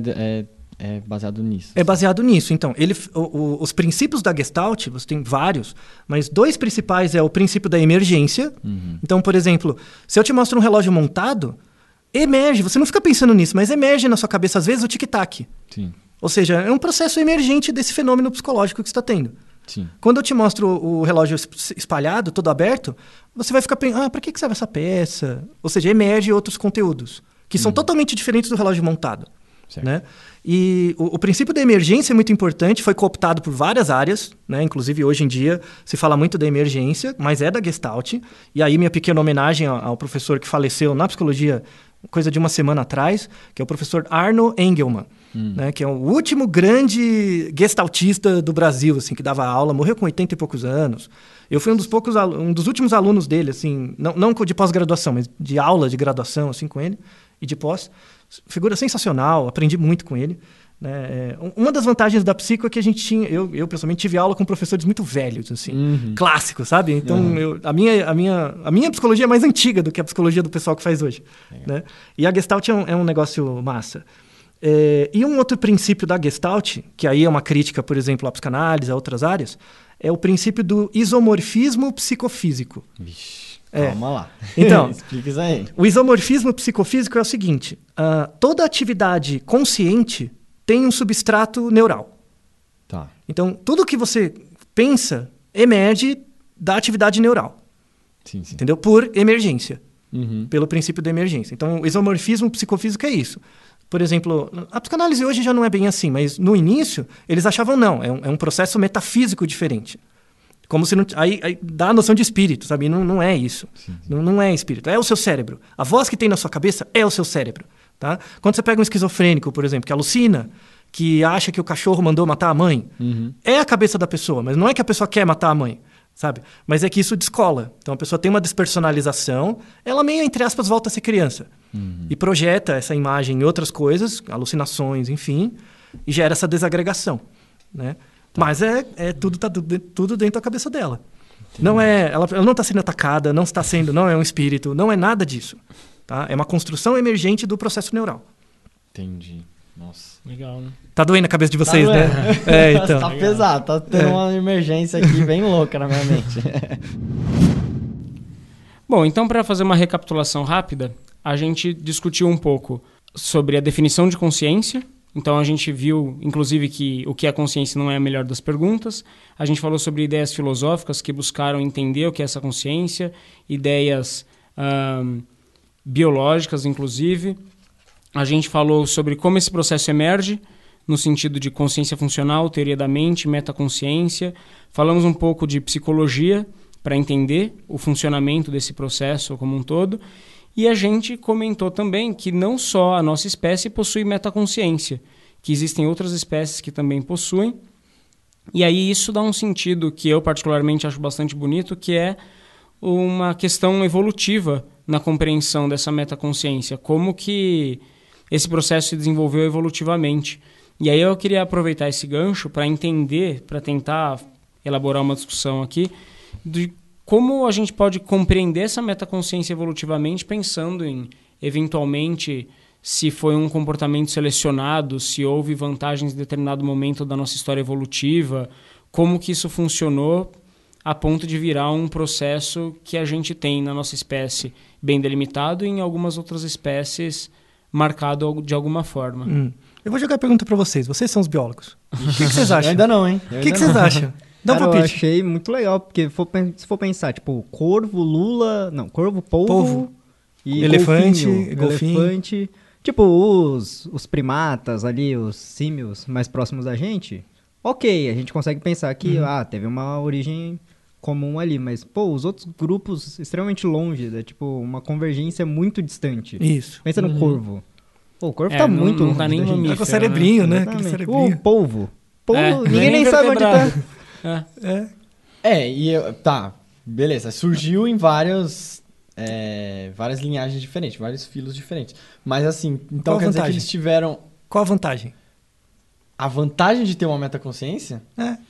é baseado nisso. É baseado nisso. Então, os princípios da Gestalt, você tem vários, mas 2 principais é o princípio da emergência. Então, por exemplo, se eu te mostro um relógio montado, emerge, você não fica pensando nisso, mas emerge na sua cabeça, às vezes, o tic-tac. Sim. Ou seja, é um processo emergente desse fenômeno psicológico que você está tendo. Sim. Quando eu te mostro o relógio espalhado, todo aberto, você vai ficar pensando, para que serve essa peça? Ou seja, emerge outros conteúdos, que são totalmente diferentes do relógio montado. Né? E o princípio da emergência é muito importante, foi cooptado por várias áreas, né? Inclusive hoje em dia se fala muito da emergência, mas é da Gestalt. E aí minha pequena homenagem ao professor que faleceu na psicologia coisa de uma semana atrás, que é o professor Arno Engelmann, né? Que é o último grande gestaltista do Brasil, assim, que dava aula, morreu com 80 e poucos anos. Eu fui um dos últimos alunos dele, assim, não de pós-graduação, mas de aula de graduação, assim, com ele, e de pós. Figura sensacional, aprendi muito com ele. Né? Uma das vantagens da psico é que a gente tinha... Eu pessoalmente, tive aula com professores muito velhos, assim, clássicos, sabe? Então, a minha psicologia é mais antiga do que a psicologia do pessoal que faz hoje. Né? E a Gestalt é um negócio massa. E um outro princípio da Gestalt, que aí é uma crítica, por exemplo, à psicanálise, a outras áreas, é o princípio do isomorfismo psicofísico. Vixe. Calma lá. Então, explica isso aí. O isomorfismo psicofísico é o seguinte: toda atividade consciente tem um substrato neural. Tá. Então, tudo que você pensa emerge da atividade neural. Sim. Entendeu? Por emergência. Uhum. Pelo princípio da emergência. Então, o isomorfismo psicofísico é isso. Por exemplo, a psicanálise hoje já não é bem assim, mas no início eles achavam não, é um processo metafísico diferente. Como se não... Aí dá a noção de espírito, sabe? Não é isso. Sim. Não é espírito, é o seu cérebro. A voz que tem na sua cabeça é o seu cérebro. Tá? Quando você pega um esquizofrênico, por exemplo, que alucina, que acha que o cachorro mandou matar a mãe, é a cabeça da pessoa, mas não é que a pessoa quer matar a mãe, sabe? Mas é que isso descola. Então a pessoa tem uma despersonalização, ela meio, entre aspas, volta a ser criança. E projeta essa imagem em outras coisas, alucinações, enfim, e gera essa desagregação, né? Mas tudo dentro da cabeça dela. Não é, ela não está sendo atacada, não é um espírito, não é nada disso. Tá? É uma construção emergente do processo neural. Entendi. Nossa. Legal, né? Tá doendo a cabeça de vocês, né? Então. Tá pesado, tá tendo uma emergência aqui bem louca na minha mente. Bom, então para fazer uma recapitulação rápida, a gente discutiu um pouco sobre a definição de consciência. Então a gente viu, inclusive, que o que é consciência não é a melhor das perguntas. A gente falou sobre ideias filosóficas que buscaram entender o que é essa consciência, ideias biológicas, inclusive. A gente falou sobre como esse processo emerge, no sentido de consciência funcional, teoria da mente, metaconsciência. Falamos um pouco de psicologia para entender o funcionamento desse processo como um todo. E a gente comentou também que não só a nossa espécie possui metaconsciência, que existem outras espécies que também possuem. E aí isso dá um sentido que eu particularmente acho bastante bonito, que é uma questão evolutiva na compreensão dessa metaconsciência, como que esse processo se desenvolveu evolutivamente. E aí eu queria aproveitar esse gancho para entender, para tentar elaborar uma discussão aqui, de como a gente pode compreender essa metaconsciência evolutivamente, pensando em, eventualmente, se foi um comportamento selecionado, se houve vantagens em determinado momento da nossa história evolutiva, como que isso funcionou a ponto de virar um processo que a gente tem na nossa espécie bem delimitado e em algumas outras espécies marcado de alguma forma. Eu vou jogar a pergunta para vocês. Vocês são os biólogos. O que vocês acham? Ainda não, hein? O que vocês acham? Dá um Cara, eu palpite. achei muito legal, porque se for pensar, tipo, corvo, lula... Não, corvo, polvo e elefante, golfinho. Elefante. Tipo, os primatas ali, os símios mais próximos da gente, ok, a gente consegue pensar que teve uma origem comum ali, mas, pô, os outros grupos extremamente longe, tipo, uma convergência muito distante. Isso. Pensa no corvo. Pô, o corvo tá muito longe tá nem da gente. mamífero, Tá com o cerebrinho, né? Exatamente. Aquele cerebrinho. O polvo. Não é Ninguém nem sabe onde tá. vertebrado. Tá, beleza. Surgiu em várias linhagens diferentes, vários filos diferentes. Mas assim, então Qual a quer dizer que vantagem? eles tiveram Qual a vantagem? a vantagem de ter uma metaconsciência?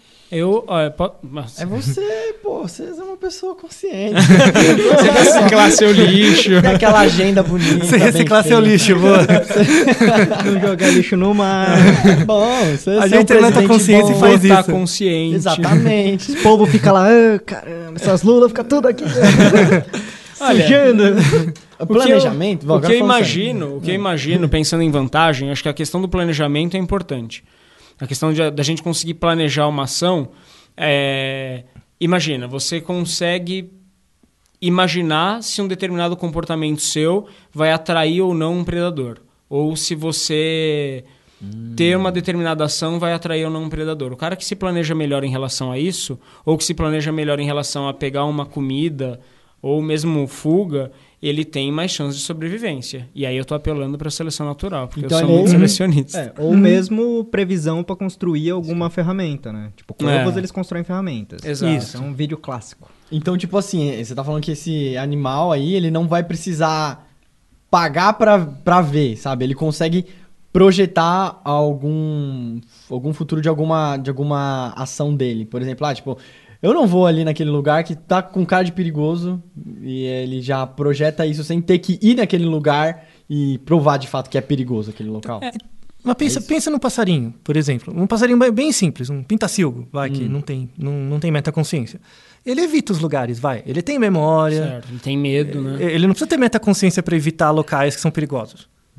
Mas É você, pô, você é uma pessoa consciente. você vai reciclar seu lixo. Tem aquela agenda bonita. Você reciclar seu lixo, boa. Não jogar lixo no mar. Bom, você A é gente um levanta presidente consciência e bom. faz Tá isso. consciente. Exatamente. O povo fica lá, caramba, essas lulas ficam tudo aqui. Olha, Sujando. O planejamento. O que eu imagino, pensando em vantagem, acho que a questão do planejamento é importante. A questão da gente conseguir planejar uma ação, imagina, você consegue imaginar se um determinado comportamento seu vai atrair ou não um predador. Ou se você ter uma determinada ação vai atrair ou não um predador. O cara que se planeja melhor em relação a isso, ou que se planeja melhor em relação a pegar uma comida, ou mesmo fuga, ele tem mais chances de sobrevivência. E aí eu tô apelando para a seleção natural, porque Então eu sou muito selecionista. Ou mesmo previsão para construir alguma ferramenta, né? Tipo, corvos eles constroem ferramentas. Exato. Isso é um vídeo clássico. Então, tipo assim, você tá falando que esse animal aí, ele não vai precisar pagar pra ver, sabe? Ele consegue projetar algum futuro de alguma ação dele. Por exemplo, tipo, eu não vou ali naquele lugar que tá com cara de perigoso e ele já projeta isso sem ter que ir naquele lugar e provar de fato que é perigoso aquele local. Mas pensa num passarinho, por exemplo. Um passarinho bem simples, um pintacilgo, que não tem metaconsciência. Ele evita os lugares, ele tem memória. Certo, ele tem medo, né? Ele não precisa ter metaconsciência para evitar locais que são perigosos.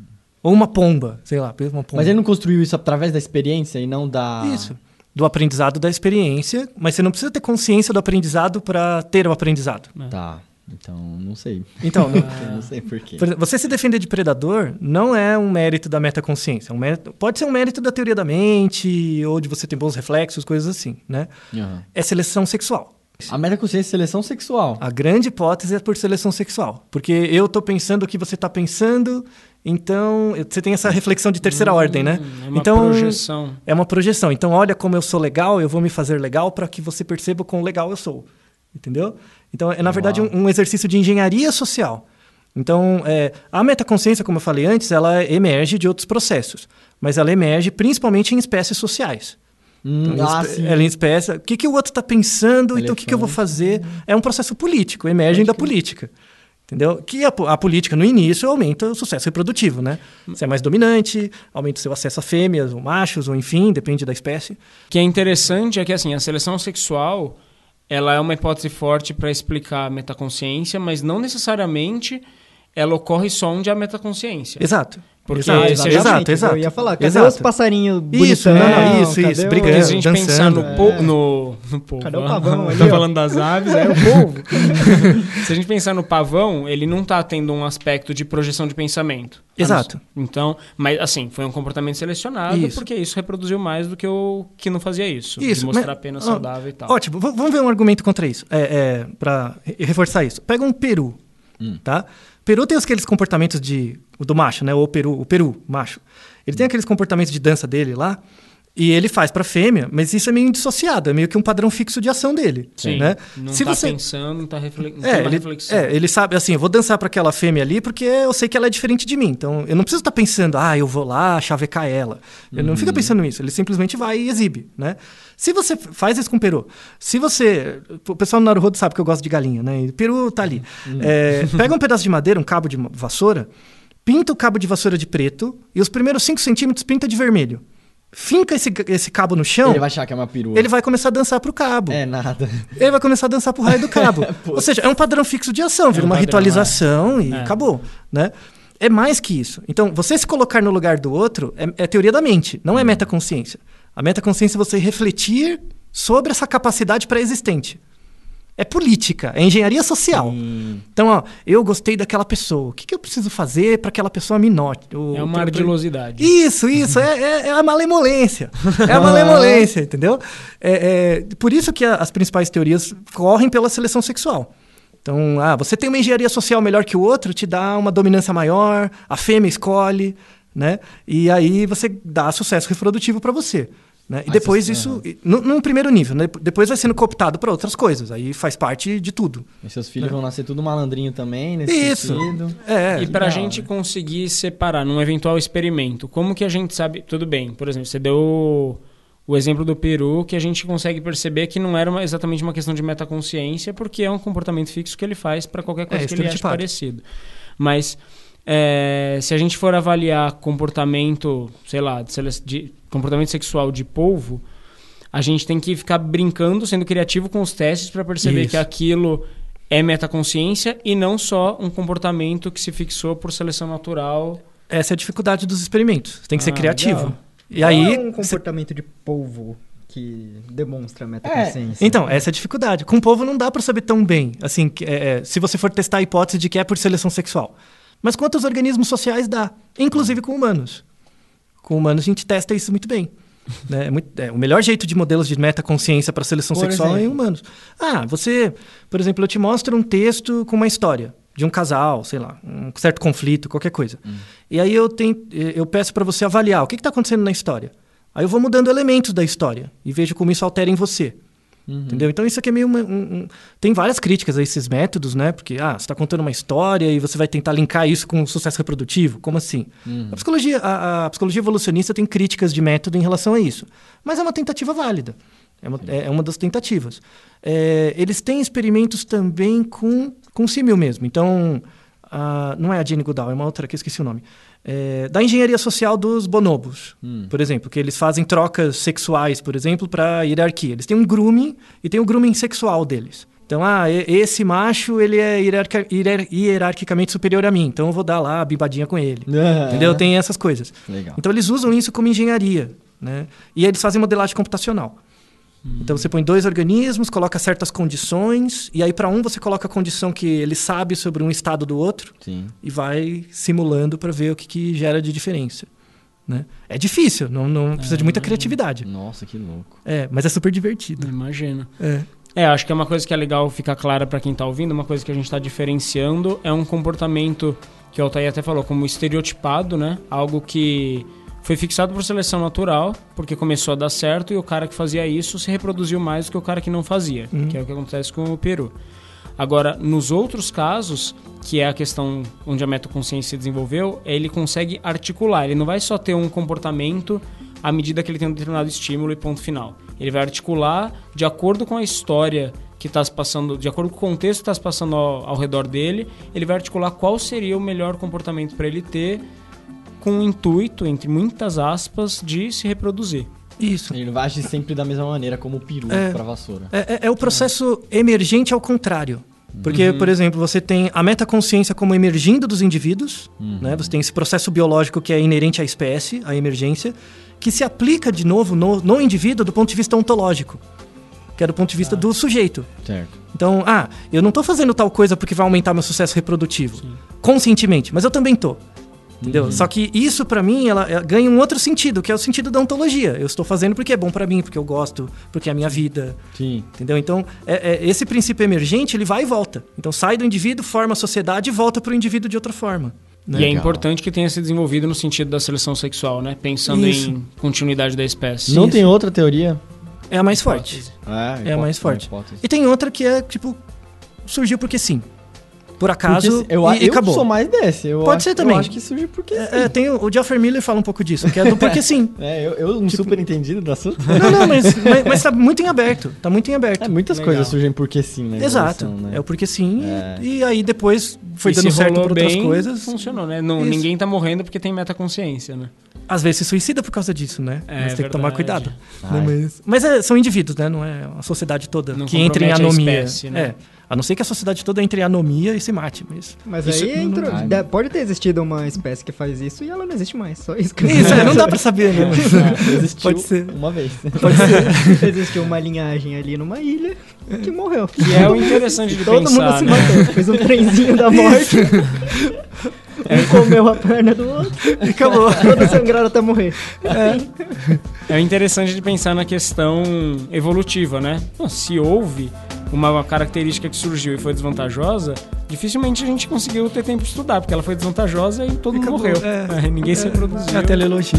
Ou uma pomba, sei lá, uma pomba. Mas ele não construiu isso através da experiência e não da... Isso, do aprendizado da experiência, mas você não precisa ter consciência do aprendizado para ter o aprendizado. Tá, então não sei. Então, Eu não sei por quê. por exemplo, você se defender de predador não é um mérito da metaconsciência. Pode ser um mérito da teoria da mente, ou de você ter bons reflexos, coisas assim, né? Uhum. É seleção sexual. A metaconsciência é seleção sexual. A grande hipótese é por seleção sexual. Porque eu estou pensando o que você está pensando, então você tem essa reflexão de terceira ordem, né? É uma então, projeção. É uma projeção. Então, olha como eu sou legal, eu vou me fazer legal para que você perceba quão legal eu sou. Entendeu? Então, é na verdade um exercício de engenharia social. Então, a metaconsciência, como eu falei antes, ela emerge de outros processos. Mas ela emerge principalmente em espécies sociais. Sim. Ela em espécie, o que o outro está pensando, então o que eu vou fazer? É um processo político, emergem da política. Entendeu? Que a política, no início, aumenta o sucesso reprodutivo, né? Você é mais dominante, aumenta o seu acesso a fêmeas ou machos, ou enfim, depende da espécie. O que é interessante é que assim, a seleção sexual ela é uma hipótese forte para explicar a metaconsciência, mas não necessariamente ela ocorre só onde há metaconsciência. Exato. Porque exato. Eu ia falar, cadê os passarinhos bonitão? Isso, isso, brigando, se a gente pensar no povo... Cadê o pavão ali? Tá falando das aves, é o povo. Se a gente pensar no pavão, ele não está tendo um aspecto de projeção de pensamento. Exato. Então, mas assim, foi um comportamento selecionado, porque isso reproduziu mais do que o que não fazia isso. De mostrar apenas saudável e tal. Ótimo, vamos ver um argumento contra isso, para reforçar isso. Pega um peru, tá? Peru tem aqueles comportamentos do macho, né? O peru, macho. Ele tem aqueles comportamentos de dança dele lá, e ele faz para fêmea, mas isso é meio indissociado, é meio que um padrão fixo de ação dele. Sim, né? Não está pensando, não está reflexão. Ele sabe, assim, eu vou dançar para aquela fêmea ali porque eu sei que ela é diferente de mim. Então, eu não preciso estar pensando, eu vou lá chavecar ela. Ele não fica pensando nisso, ele simplesmente vai e exibe, né? Se você faz isso com o peru, o pessoal no Naruhodo sabe que eu gosto de galinha, né? E o peru tá ali. Pega um pedaço de madeira, um cabo de vassoura, pinta o cabo de vassoura de preto e os primeiros 5 centímetros pinta de vermelho. Finca esse cabo no chão... Ele vai achar que é uma perua. Ele vai começar a dançar pro cabo. É nada. Ele vai começar a dançar pro raio do cabo. Ou seja, é um padrão fixo de ação, vira uma ritualização e acabou, né? É mais que isso. Então, você se colocar no lugar do outro é teoria da mente, não é metaconsciência. A metaconsciência é você refletir sobre essa capacidade pré-existente. É política, é engenharia social. Então, eu gostei daquela pessoa. O que eu preciso fazer para aquela pessoa me note? É uma ardilosidade. Isso. É a malemolência. É a malemolência, entendeu? Por isso que as principais teorias correm pela seleção sexual. Então, você tem uma engenharia social melhor que o outro, te dá uma dominância maior, a fêmea escolhe, né? E aí você dá sucesso reprodutivo para você. Né? E depois isso, num primeiro nível, né? Depois vai sendo cooptado para outras coisas, aí faz parte de tudo. E seus filhos vão nascer tudo malandrinho também, nesse isso. sentido. E para a gente conseguir separar num eventual experimento, como que a gente sabe... Tudo bem, por exemplo, você deu o exemplo do peru, que a gente consegue perceber que não era exatamente uma questão de metaconsciência, porque é um comportamento fixo que ele faz para qualquer coisa que ele ache parecido. Mas... se a gente for avaliar comportamento, sei lá, de comportamento sexual de polvo, a gente tem que ficar brincando, sendo criativo com os testes para perceber que aquilo é metaconsciência e não só um comportamento que se fixou por seleção natural. Essa é a dificuldade dos experimentos. Você tem que ser criativo. Legal. E aí, um comportamento de polvo que demonstra metaconsciência? Então, essa é a dificuldade. Com o polvo não dá para saber tão bem, assim, se você for testar a hipótese de que é por seleção sexual. Mas com outros organismos sociais dá, inclusive com humanos. Com humanos a gente testa isso muito bem. Né? O melhor jeito de modelos de metaconsciência para seleção sexual é em humanos. Por exemplo, eu te mostro um texto com uma história de um casal, sei lá, um certo conflito, qualquer coisa. E aí eu peço para você avaliar o que está acontecendo na história. Aí eu vou mudando elementos da história e vejo como isso altera em você. Entendeu? Então isso aqui é meio tem várias críticas a esses métodos, né? Porque você está contando uma história e você vai tentar linkar isso com o sucesso reprodutivo. Como assim? A psicologia evolucionista tem críticas de método em relação a isso. Mas é uma tentativa válida. É uma das tentativas. Eles têm experimentos também com símil mesmo. Então, não é a Jane Goodall, é uma outra que eu esqueci o nome. Da engenharia social dos bonobos, por exemplo, que eles fazem trocas sexuais, por exemplo, para hierarquia. Eles têm um grooming e tem o grooming sexual deles. Então, esse macho, ele é hierarquicamente superior a mim, então eu vou dar lá a bimbadinha com ele. Entendeu? Tem essas coisas. Legal. Então, eles usam isso como engenharia, né? E eles fazem modelagem computacional. Então, você põe 2 organismos, coloca certas condições, e aí para um você coloca a condição que ele sabe sobre um estado do outro. Sim. E vai simulando para ver o que gera de diferença. Né? É difícil, não precisa de muita criatividade. Nossa, que louco. Mas é super divertido. Imagino. É. Acho que é uma coisa que é legal ficar clara para quem tá ouvindo, uma coisa que a gente tá diferenciando é um comportamento que o Altair até falou como estereotipado, né? Algo que foi fixado por seleção natural, porque começou a dar certo e o cara que fazia isso se reproduziu mais do que o cara que não fazia, que é o que acontece com o peru. Agora, nos outros casos, que é a questão onde a metaconsciência se desenvolveu, ele consegue articular. Ele não vai só ter um comportamento à medida que ele tem um determinado estímulo e ponto final. Ele vai articular de acordo com a história que está se passando, de acordo com o contexto que está se passando ao redor dele, ele vai articular qual seria o melhor comportamento para ele ter, com o intuito, entre muitas aspas, de se reproduzir. Isso. Ele não vai agir sempre da mesma maneira como o peru para vassoura. É o processo emergente ao contrário. Porque, por exemplo, você tem a metaconsciência como emergindo dos indivíduos, né? Você tem esse processo biológico que é inerente à espécie, à emergência, que se aplica de novo no indivíduo do ponto de vista ontológico, que é do ponto de vista do sujeito. Certo. Então, eu não estou fazendo tal coisa porque vai aumentar meu sucesso reprodutivo, conscientemente, mas eu também estou. Entendeu? Só que isso, pra mim, ela ganha um outro sentido, que é o sentido da ontologia. Eu estou fazendo porque é bom pra mim, porque eu gosto, porque é a minha vida. Sim. Entendeu? Então, esse princípio emergente, ele vai e volta. Então, sai do indivíduo, forma a sociedade e volta pro indivíduo de outra forma. Né? E é importante que tenha se desenvolvido no sentido da seleção sexual, né? Pensando em continuidade da espécie. Não tem outra teoria? É a mais forte. É a mais forte. E tem outra que é, surgiu porque sim. Por acaso, eu acabou. Sou mais desse. Pode ser também. Eu acho que surge porque sim. Tem o Geoffrey Miller fala um pouco disso, que é do porque sim. Eu super entendido do assunto. Não, mas tá muito em aberto. Tá muito em aberto. Muitas coisas surgem porque sim, né? Exato. Né? É o porque sim. E aí depois foi dando certo por outras coisas. Funcionou, né? Ninguém tá morrendo porque tem metaconsciência, né? Às vezes se suicida por causa disso, né? Mas tem que tomar cuidado. Mas são indivíduos, né? Não é a sociedade toda não que entra em anomia. Espécie, né? A não ser que a sociedade toda entre em anomia e se mate. Mas aí pode ter existido uma espécie que faz isso e ela não existe mais. Só isso. Não dá pra saber, né? Existiu pode ser. Uma vez. Pode ser. Existiu uma linhagem ali numa ilha que morreu. E é o interessante de todo pensar, mundo se matou. Fez um trenzinho da morte. Um comeu a perna do outro. E acabou. Todo sangrado até morrer. É interessante de pensar na questão evolutiva, né? Se houve uma característica que surgiu e foi desvantajosa, dificilmente a gente conseguiu ter tempo de estudar, porque ela foi desvantajosa e todo mundo morreu. Ninguém se reproduziu. É a teleologia.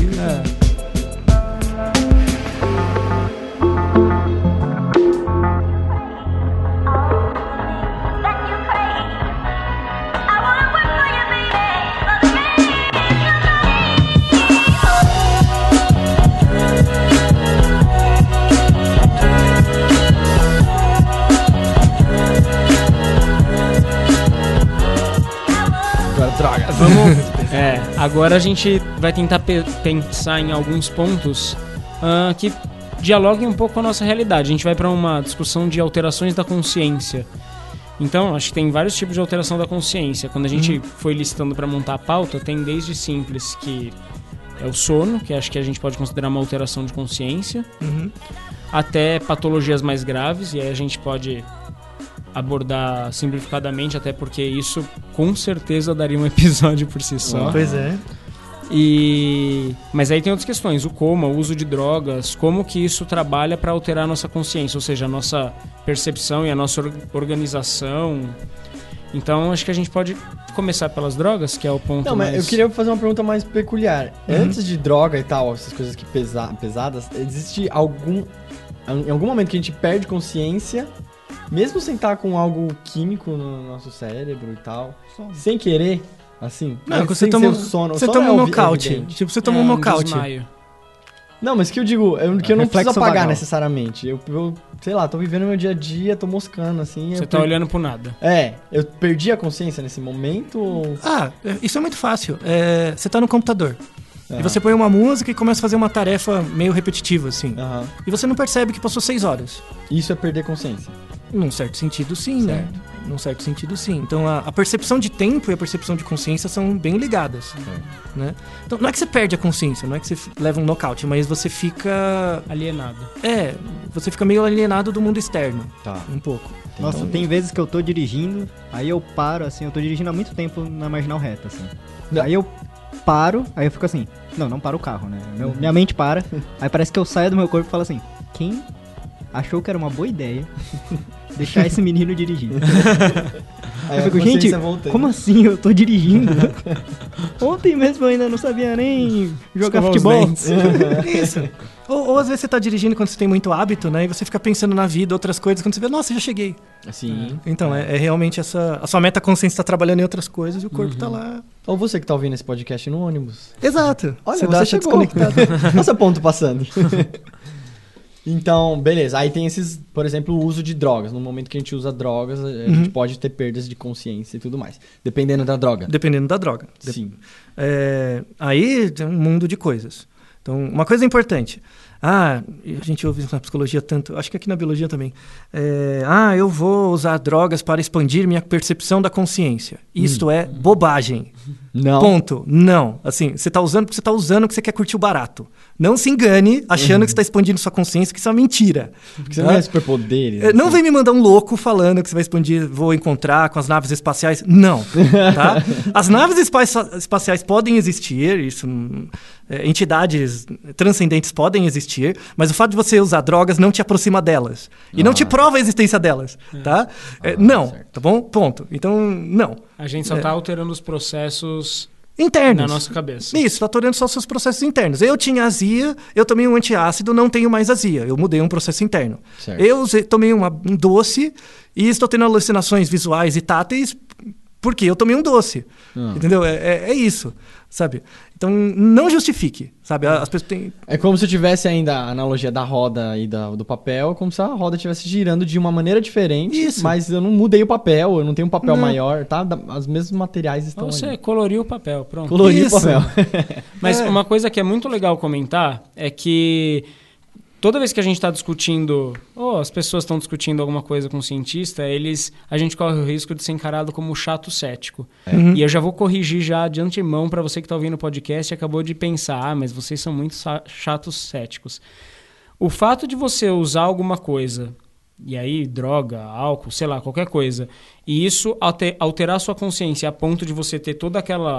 Agora a gente vai tentar pensar em alguns pontos que dialoguem um pouco com a nossa realidade. A gente vai para uma discussão de alterações da consciência. Então, acho que tem vários tipos de alteração da consciência. Quando a gente foi listando para montar a pauta, tem desde simples, que é o sono, que acho que a gente pode considerar uma alteração de consciência, até patologias mais graves, e aí a gente pode abordar simplificadamente, até porque isso com certeza daria um episódio por si só. Pois é. Mas aí tem outras questões, o coma, o uso de drogas, como que isso trabalha para alterar a nossa consciência, ou seja, a nossa percepção e a nossa organização. Então acho que a gente pode começar pelas drogas, que é o ponto Não, mas mais... eu queria fazer uma pergunta mais peculiar. Antes de droga e tal, essas coisas que pesadas, existe em algum momento que a gente perde consciência, mesmo sem estar com algo químico no nosso cérebro e tal, sem querer, assim? Não, você toma um nocaute. Tipo, você toma um nocaute. Desmaio. Não, mas que eu digo, que eu não preciso apagar vagal. necessariamente. Eu, sei lá, tô vivendo meu dia a dia, tô moscando, assim. Você tá olhando pro nada. Eu perdi a consciência nesse momento ou... Isso é muito fácil. Você tá no computador. E você põe uma música e começa a fazer uma tarefa meio repetitiva, assim. E você não percebe que passou 6 horas. Isso é perder consciência. Num certo sentido, sim, né? Num certo sentido, sim. Então, a percepção de tempo e a percepção de consciência são bem ligadas, né? Então, não é que você perde a consciência, não é que você leva um nocaute, mas você fica... alienado. Você fica meio alienado do mundo externo, um pouco. Nossa, então, tem vezes que eu tô dirigindo, aí eu paro, assim, eu tô dirigindo há muito tempo na marginal reta, assim. Aí eu paro, aí eu fico assim, não para o carro, né? Minha mente para, aí parece que eu saio do meu corpo e falo assim, quem achou que era uma boa ideia deixar esse menino dirigir? Aí eu fico, gente, como assim eu tô dirigindo? Ontem mesmo eu ainda não sabia nem jogar futebol. Isso. Ou às vezes você tá dirigindo quando você tem muito hábito, né? E você fica pensando na vida, outras coisas, quando você vê, nossa, já cheguei. Assim. Então, é realmente essa... A sua metaconsciência tá trabalhando em outras coisas e o corpo tá lá... Ou você que tá ouvindo esse podcast no ônibus. Exato. Olha, você chegou. Desconectado. Nossa, ponto passando. Então, beleza. Aí tem esses, por exemplo, o uso de drogas. No momento que a gente usa drogas, a gente pode ter perdas de consciência e tudo mais. Dependendo da droga. Dependendo da droga. Sim. Aí tem um mundo de coisas. Então, uma coisa importante. A gente ouve na psicologia tanto, acho que aqui na biologia também. Eu vou usar drogas para expandir minha percepção da consciência. Isto é bobagem. Não. Ponto. Não. Assim, você está usando porque você está usando que você quer curtir o barato. Não se engane achando que você está expandindo sua consciência, que isso é mentira. Porque você não é superpoderes. Não vem me mandar um louco falando que você vai expandir, vou encontrar com as naves espaciais. Não. Tá? As naves espaciais podem existir, isso, entidades transcendentes podem existir, mas o fato de você usar drogas não te aproxima delas. E não te prova a existência delas. Tá? Não. Certo. Tá bom? Ponto. Então, não. A gente só está alterando os processos internos na nossa cabeça. Isso, está alterando só os seus processos internos. Eu tinha azia, eu tomei um antiácido, não tenho mais azia. Eu mudei um processo interno. Certo. Eu tomei um doce e estou tendo alucinações visuais e táteis porque eu tomei um doce. Entendeu? É isso, sabe? Então, não justifique, sabe? As pessoas têm... É como se eu tivesse ainda a analogia da roda e do papel, como se a roda estivesse girando de uma maneira diferente, mas eu não mudei o papel, eu não tenho um papel maior, tá? Os mesmos materiais estão ali. Você coloriu o papel, pronto. Coloriu o papel. Mas uma coisa que é muito legal comentar é que toda vez que a gente está discutindo, ou as pessoas estão discutindo alguma coisa com um cientista, a gente corre o risco de ser encarado como chato cético. E eu já vou corrigir já de antemão para você que está ouvindo o podcast e acabou de pensar, mas vocês são muito chatos céticos. O fato de você usar alguma coisa, e aí droga, álcool, sei lá, qualquer coisa, e isso alterar a sua consciência a ponto de você ter tudo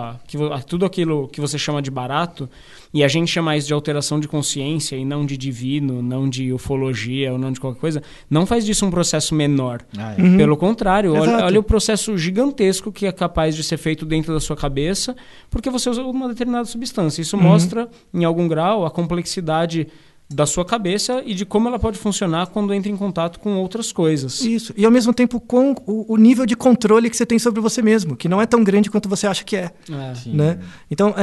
aquilo que você chama de barato, e a gente chama isso de alteração de consciência e não de divino, não de ufologia ou não de qualquer coisa, não faz disso um processo menor. Pelo contrário, olha o processo gigantesco que é capaz de ser feito dentro da sua cabeça porque você usa uma determinada substância. Isso mostra, em algum grau, a complexidade da sua cabeça e de como ela pode funcionar quando entra em contato com outras coisas. Isso. E ao mesmo tempo com o nível de controle que você tem sobre você mesmo, que não é tão grande quanto você acha que é. Né? Então,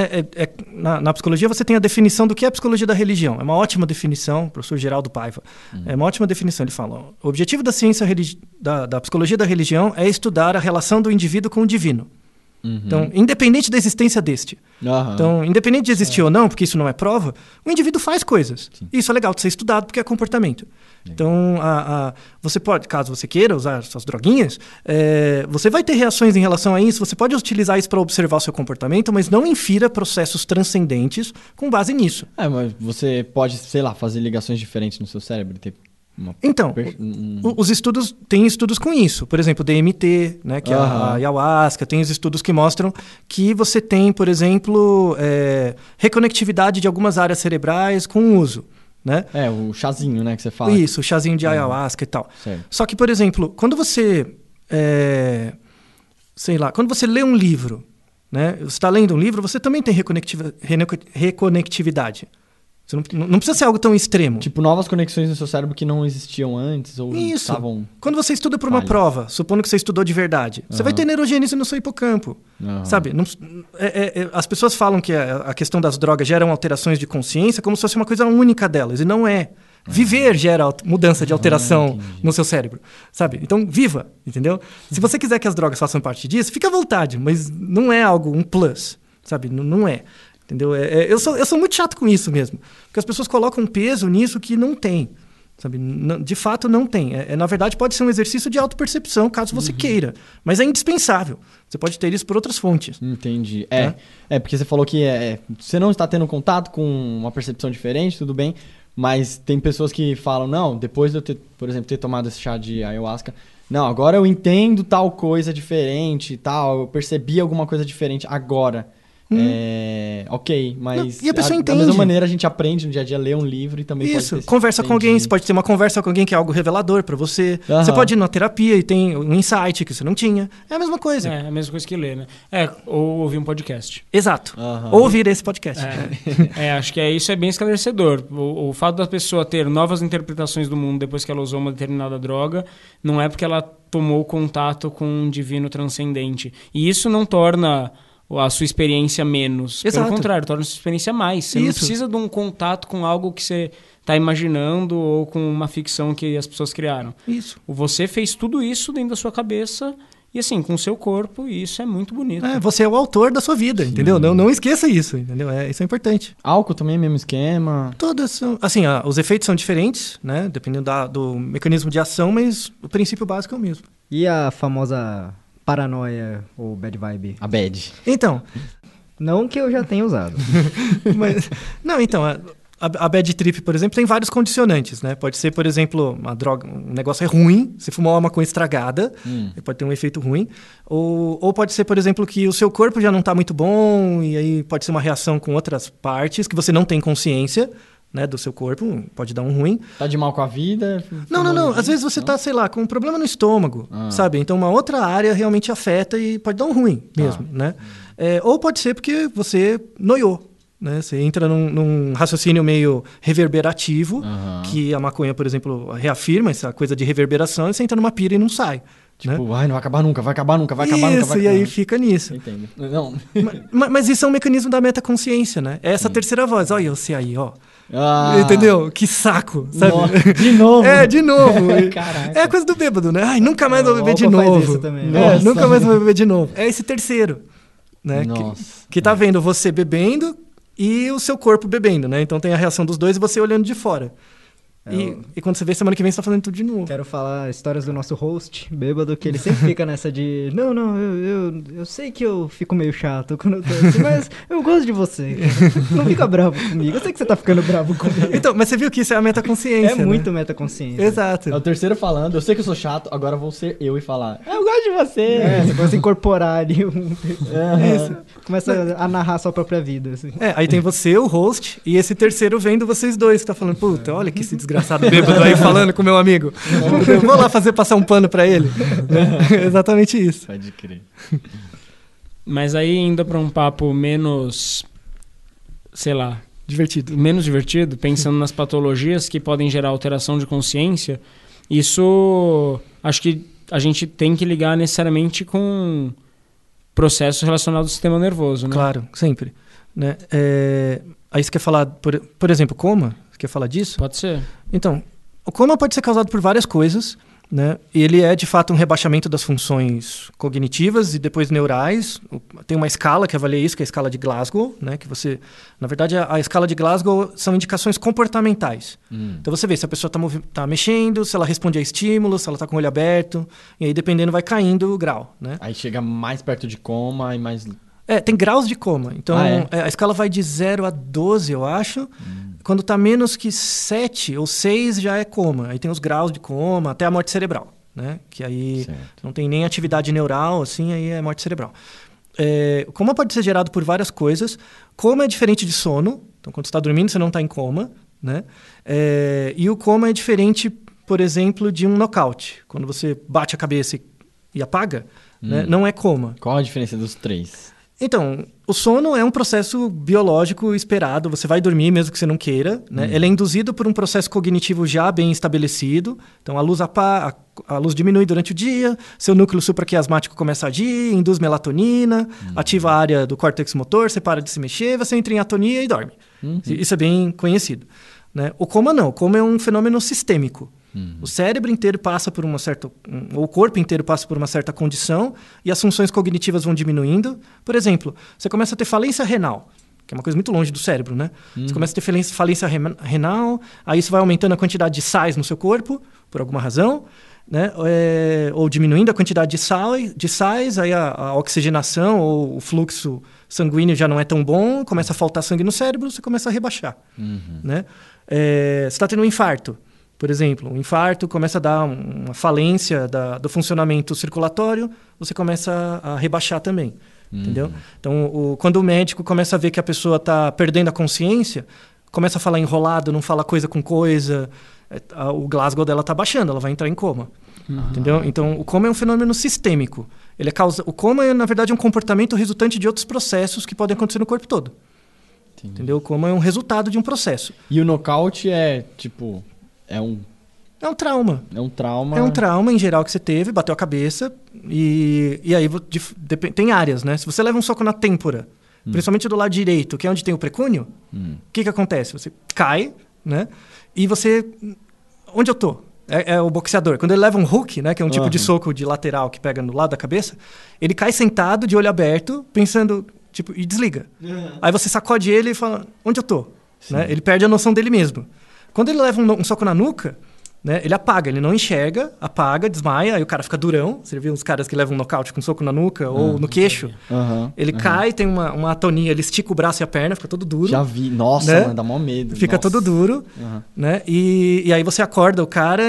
na psicologia você tem a definição do que é a psicologia da religião. É uma ótima definição, o professor Geraldo Paiva. É uma ótima definição. Ele fala, o objetivo da ciência da psicologia da religião é estudar a relação do indivíduo com o divino. Então, independente da existência deste. Então, independente de existir ou não, porque isso não é prova, o indivíduo faz coisas. Isso é legal de ser estudado porque é comportamento. Então, você pode, caso você queira usar suas droguinhas, você vai ter reações em relação a isso, você pode utilizar isso para observar o seu comportamento, mas não infira processos transcendentes com base nisso. Mas você pode, sei lá, fazer ligações diferentes no seu cérebro, ter... Então, os estudos, tem estudos com isso. Por exemplo, o DMT, né, que é a ayahuasca, tem os estudos que mostram que você tem, por exemplo, reconectividade de algumas áreas cerebrais com o uso. Né? O chazinho, né, que você fala. Isso, o chazinho de ayahuasca e tal. Certo. Só que, por exemplo, quando você, quando você lê um livro, né, você está lendo um livro, você também tem reconectividade. Você não precisa ser algo tão extremo. Tipo, novas conexões no seu cérebro que não existiam antes ou estavam... Quando você estuda para uma prova, supondo que você estudou de verdade, você vai ter neurogênese no seu hipocampo. Sabe? As pessoas falam que a questão das drogas geram alterações de consciência como se fosse uma coisa única delas, e não é. Viver gera mudança de alteração no seu cérebro, sabe? Então, viva, entendeu? Se você quiser que as drogas façam parte disso, fica à vontade, mas não é algo, um plus, sabe? Não é. Entendeu? Eu sou muito chato com isso mesmo. Porque as pessoas colocam um peso nisso que não tem. Sabe? De fato, não tem. Na verdade, pode ser um exercício de autopercepção, caso você queira. Mas é indispensável. Você pode ter isso por outras fontes. Entendi. Tá? Porque você falou que você não está tendo contato com uma percepção diferente, tudo bem. Mas tem pessoas que falam, não, depois de eu ter, por exemplo, ter tomado esse chá de ayahuasca, não, agora eu entendo tal coisa diferente, tal, eu percebi alguma coisa diferente agora. Ok, mas e a pessoa da entende. mesma maneira a gente aprende no dia a dia, lê um livro e também Isso, pode ter conversa com alguém, você pode ter uma conversa com alguém que é algo revelador pra você. Você pode ir na terapia e tem um insight que você não tinha. É a mesma coisa. É a mesma coisa que ler, né? Ou ouvir um podcast. Exato. Ou ouvir esse podcast. Acho que isso é bem esclarecedor. O fato da pessoa ter novas interpretações do mundo depois que ela usou uma determinada droga não é porque ela tomou contato com um divino transcendente. E isso não torna a sua experiência menos. Exato. Pelo contrário, torna a sua experiência mais. Você não precisa de um contato com algo que você está imaginando ou com uma ficção que as pessoas criaram. Isso. Você fez tudo isso dentro da sua cabeça e assim, com o seu corpo, e isso é muito bonito. Você é o autor da sua vida, entendeu? Não esqueça isso, entendeu? Isso é importante. Álcool também é o mesmo esquema? Todas são... Assim, os efeitos são diferentes, né? Dependendo do mecanismo de ação, mas o princípio básico é o mesmo. E a famosa paranoia ou bad vibe? A bad. Então... Não que eu já tenha usado. A bad trip, por exemplo, tem vários condicionantes, né? Pode ser, por exemplo, uma droga, um negócio é ruim, você fumou uma maconha estragada, pode ter um efeito ruim. Ou pode ser, por exemplo, que o seu corpo já não está muito bom e aí pode ser uma reação com outras partes que você não tem consciência, né, do seu corpo, pode dar um ruim. Tá de mal com a vida? Não. Às vezes você tá, sei lá, com um problema no estômago, sabe? Então uma outra área realmente afeta e pode dar um ruim mesmo, né? Ou pode ser porque você noiou. Né? Você entra num raciocínio meio reverberativo, que a maconha, por exemplo, reafirma essa coisa de reverberação, e você entra numa pira e não sai. Tipo, não vai acabar nunca, vai acabar nunca, vai acabar nunca. E aí fica nisso. Entendo. Não. Mas isso é um mecanismo da metaconsciência, né? É essa terceira voz. Olha você aí, ó. Entendeu? Que saco, sabe? De novo. De novo. Caraca. É a coisa do bêbado, né? Ai, nunca mais vou beber de novo. Nunca mais vou beber de novo. É esse terceiro, né? Que tá vendo você bebendo e o seu corpo bebendo, né? Então tem a reação dos dois e você olhando de fora. E quando você vê, semana que vem você tá fazendo tudo de novo. Quero falar histórias do nosso host, bêbado, que ele sempre fica nessa de... Não, eu sei que eu fico meio chato quando eu tô assim, mas eu gosto de você. Não fica bravo comigo. Eu sei que você tá ficando bravo comigo. Então, mas você viu que isso é a metaconsciência, né? Muito metaconsciência. Exato. É o terceiro falando, eu sei que eu sou chato, agora vou ser eu e falar, eu gosto de você. Você começa a incorporar ali isso. Começa a narrar a sua própria vida, assim. Aí tem você, o host, e esse terceiro vendo vocês dois, que tá falando, puta, olha que esse desgraçado bêbado aí falando com o meu amigo. Vou lá passar um pano pra ele. Exatamente isso. Pode crer. Mas aí, indo pra um papo menos, sei lá... menos divertido, pensando nas patologias que podem gerar alteração de consciência, isso acho que a gente tem que ligar necessariamente com processos relacionados ao sistema nervoso, né? Claro, sempre. Né? Aí você quer falar, por exemplo, coma? Você quer falar disso? Pode ser. Então, o coma pode ser causado por várias coisas, né? Ele é, de fato, um rebaixamento das funções cognitivas e depois neurais. Tem uma escala que avalia isso, que é a escala de Glasgow, né? Que você... Na verdade, a escala de Glasgow são indicações comportamentais. Então, você vê se a pessoa está mexendo, se ela responde a estímulos, se ela está com o olho aberto. E aí, dependendo, vai caindo o grau, né? Aí chega mais perto de coma e mais... Tem graus de coma. Então, a escala vai de 0 a 12, eu acho. Quando está menos que 7 ou 6, já é coma. Aí tem os graus de coma, até a morte cerebral, né? Que aí não tem nem atividade neural, assim, aí é morte cerebral. O coma pode ser gerado por várias coisas. Coma é diferente de sono. Então, quando você está dormindo, você não está em coma, né? E o coma é diferente, por exemplo, de um nocaute. Quando você bate a cabeça e apaga, né? Não é coma. Qual a diferença dos três? Então, o sono é um processo biológico esperado, você vai dormir mesmo que você não queira, né? Ele é induzido por um processo cognitivo já bem estabelecido, então a luz diminui durante o dia, seu núcleo supraquiasmático começa a agir, induz melatonina, ativa a área do córtex motor, você para de se mexer, você entra em atonia e dorme. Isso é bem conhecido, né? O coma não, o coma é um fenômeno sistêmico. O cérebro inteiro passa por ou o corpo inteiro passa por uma certa condição e as funções cognitivas vão diminuindo. Por exemplo, você começa a ter falência renal, que é uma coisa muito longe do cérebro, né? Você começa a ter falência renal, aí isso vai aumentando a quantidade de sais no seu corpo, por alguma razão, né? Ou diminuindo a quantidade de sais, aí a oxigenação ou o fluxo sanguíneo já não é tão bom, começa a faltar sangue no cérebro, você começa a rebaixar, né? Você está tendo um infarto, por exemplo, um infarto começa a dar uma falência do funcionamento circulatório, você começa a rebaixar também. Entendeu? Então, quando o médico começa a ver que a pessoa está perdendo a consciência, começa a falar enrolado, não fala coisa com coisa, o Glasgow dela está baixando, ela vai entrar em coma. Entendeu? Então, o coma é um fenômeno sistêmico. O coma é, na verdade, um comportamento resultante de outros processos que podem acontecer no corpo todo. Entendeu? O coma é um resultado de um processo. E o nocaute é, tipo... É um trauma. É um trauma, em geral, que você teve, bateu a cabeça, e aí tem áreas, né? Se você leva um soco na têmpora, principalmente do lado direito, que é onde tem o precúnio, o que acontece? Você cai, né? E você... Onde eu tô? É o boxeador. Quando ele leva um hook, né? Que é um tipo de soco de lateral que pega no lado da cabeça, ele cai sentado, de olho aberto, pensando... Tipo, e desliga. Aí você sacode ele e fala, onde eu tô? Né? Ele perde a noção dele mesmo. Quando ele leva um soco na nuca... Né? Ele apaga, ele não enxerga, apaga, desmaia, aí o cara fica durão. Você viu uns caras que levam um nocaute com um soco na nuca ou no queixo? Ele cai, tem uma atonia, ele estica o braço e a perna, fica todo duro. Já vi, nossa, né? Mano, dá mó medo. Fica todo duro, né? E aí você acorda o cara,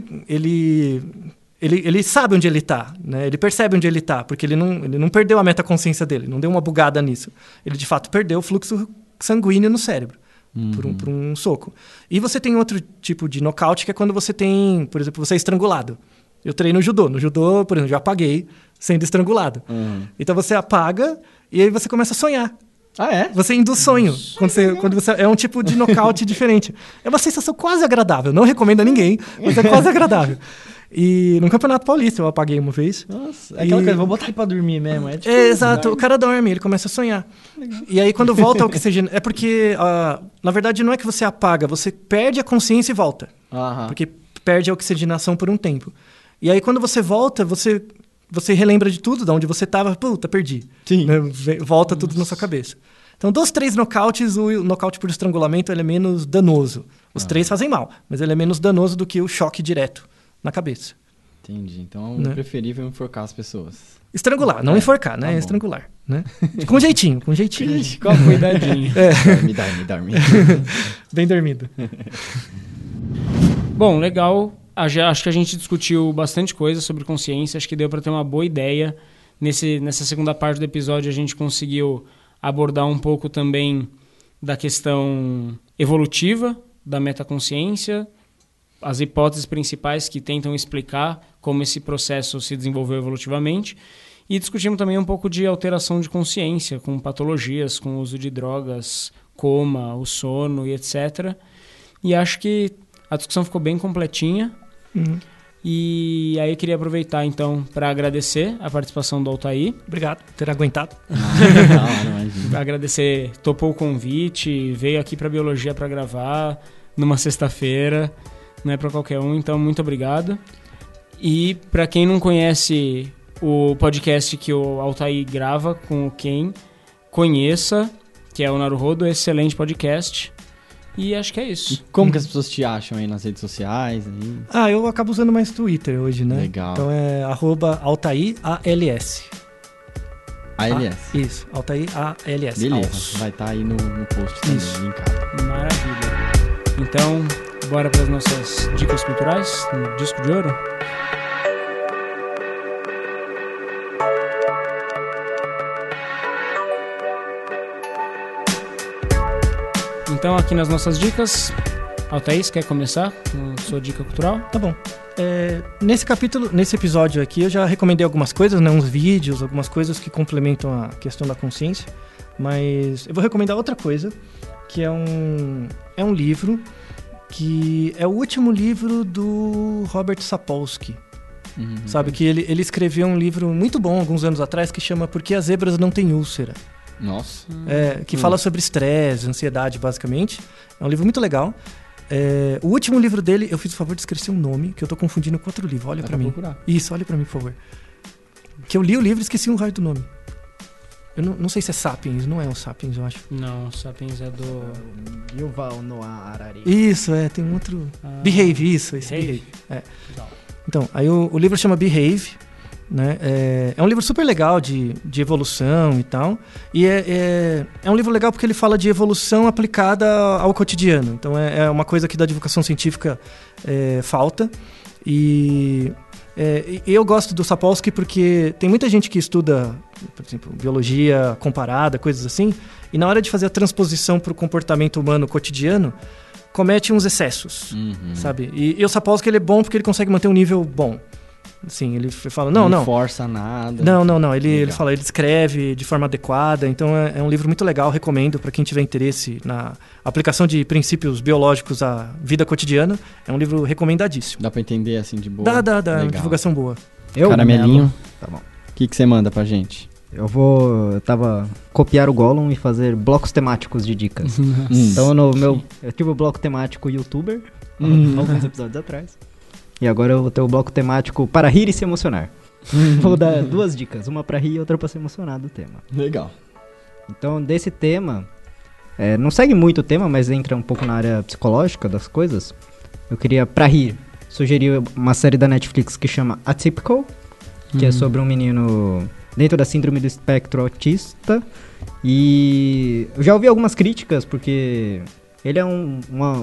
ele sabe onde ele tá, né? Ele percebe onde ele tá, porque ele não perdeu a metaconsciência dele, não deu uma bugada nisso. Ele, de fato, perdeu o fluxo sanguíneo no cérebro. Por um soco. E você tem outro tipo de nocaute, que é quando você tem, por exemplo, você é estrangulado. Eu treino judô. No judô, por exemplo, já apaguei sendo estrangulado. Então você apaga e aí você começa a sonhar. Ah, é? Você induz sonho. Quando você é um tipo de nocaute diferente. É uma sensação quase agradável. Não recomendo a ninguém, mas é quase agradável. E no Campeonato Paulista eu apaguei uma vez. Nossa, é aquela coisa, vou botar ele pra dormir mesmo. Tipo, exato, o cara dorme, ele começa a sonhar. Legal. E aí quando volta ao oxigênio... É porque, na verdade, não é que você apaga, você perde a consciência e volta. Porque perde a oxigenação por um tempo. E aí quando você volta, você relembra de tudo, de onde você estava, puta, perdi. Sim. Né? Volta tudo na sua cabeça. Então, dos 3 nocautes, o nocaute por estrangulamento ele é menos danoso. Os 3 fazem mal, mas ele é menos danoso do que o choque direto na cabeça. Entendi. Então, é preferível enforcar as pessoas. Estrangular, não enforcar, né? Tá estrangular, né? Com jeitinho. Com cuidadinho. Dorme. Bem dormido. Bom, legal. Acho que a gente discutiu bastante coisa sobre consciência. Acho que deu para ter uma boa ideia. Nessa segunda parte do episódio, a gente conseguiu abordar um pouco também da questão evolutiva da metaconsciência, as hipóteses principais que tentam explicar como esse processo se desenvolveu evolutivamente, e discutimos também um pouco de alteração de consciência, com patologias, com o uso de drogas, coma, o sono e etc. E acho que a discussão ficou bem completinha. E aí eu queria aproveitar então para agradecer a participação do Altair. Obrigado por ter aguentado. Agradecer, topou o convite, veio aqui para Biologia para gravar numa sexta-feira. Não é para qualquer um, então muito obrigado. E para quem não conhece o podcast que o Altair grava com o Ken, conheça, que é o Naruhodo, excelente podcast. E acho que é isso. E como que as pessoas te acham aí nas redes sociais? Aí? Eu acabo usando mais Twitter hoje, né? Legal. Então é @Altair ALS. ALS. Isso, Altair ALS. Beleza, vai estar aí no post também, linkado. Maravilha. Então, bora para as nossas dicas culturais no Disco de Ouro? Então, aqui nas nossas dicas, Altair, quer começar com sua dica cultural? Tá bom. Nesse episódio aqui, eu já recomendei algumas coisas, né? Uns vídeos, algumas coisas que complementam a questão da consciência. Mas eu vou recomendar outra coisa, que é um livro, que é o último livro do Robert Sapolsky. Sabe, que ele escreveu um livro muito bom alguns anos atrás, que chama Por que as Zebras Não Têm Úlcera? Nossa. Que fala sobre estresse, ansiedade, basicamente. É um livro muito legal. O último livro dele, eu fiz o favor de esquecer um nome, que eu tô confundindo com outro livro. Olha pra mim. Procurar. Isso, olha pra mim, por favor. Que eu li o livro e esqueci um raio do nome. Eu não sei se é Sapiens, não é o Sapiens, eu acho. Não, Sapiens é do... Yuval Noah Harari. Isso, tem um outro... Behave, esse Behave. Então, aí o livro chama Behave, né? É um livro super legal de evolução e tal. E é um livro legal porque ele fala de evolução aplicada ao cotidiano. Então, é uma coisa que da divulgação científica falta. E eu gosto do Sapolsky porque tem muita gente que estuda, por exemplo, biologia comparada, coisas assim, e na hora de fazer a transposição para o comportamento humano cotidiano, comete uns excessos, sabe? E o Sapolsky, ele é bom porque ele consegue manter um nível bom. Assim, ele fala, não força nada. Não, ele fala, ele escreve de forma adequada, então é um livro muito legal, recomendo para quem tiver interesse na aplicação de princípios biológicos à vida cotidiana, é um livro recomendadíssimo. Dá para entender assim de boa? Dá, uma divulgação boa. Caramelinho? Tá bom. O que você manda pra gente? Eu tava copiar o Gollum e fazer blocos temáticos de dicas. Então eu tive o bloco temático youtuber, alguns episódios atrás. E agora eu vou ter o bloco temático para rir e se emocionar. Vou dar 2 dicas, uma para rir e outra para se emocionar do tema. Legal. Então, desse tema, não segue muito o tema, mas entra um pouco na área psicológica das coisas. Eu queria, para rir, sugerir uma série da Netflix que chama Atypical, que é sobre um menino dentro da síndrome do espectro autista. E eu já ouvi algumas críticas, porque ele é um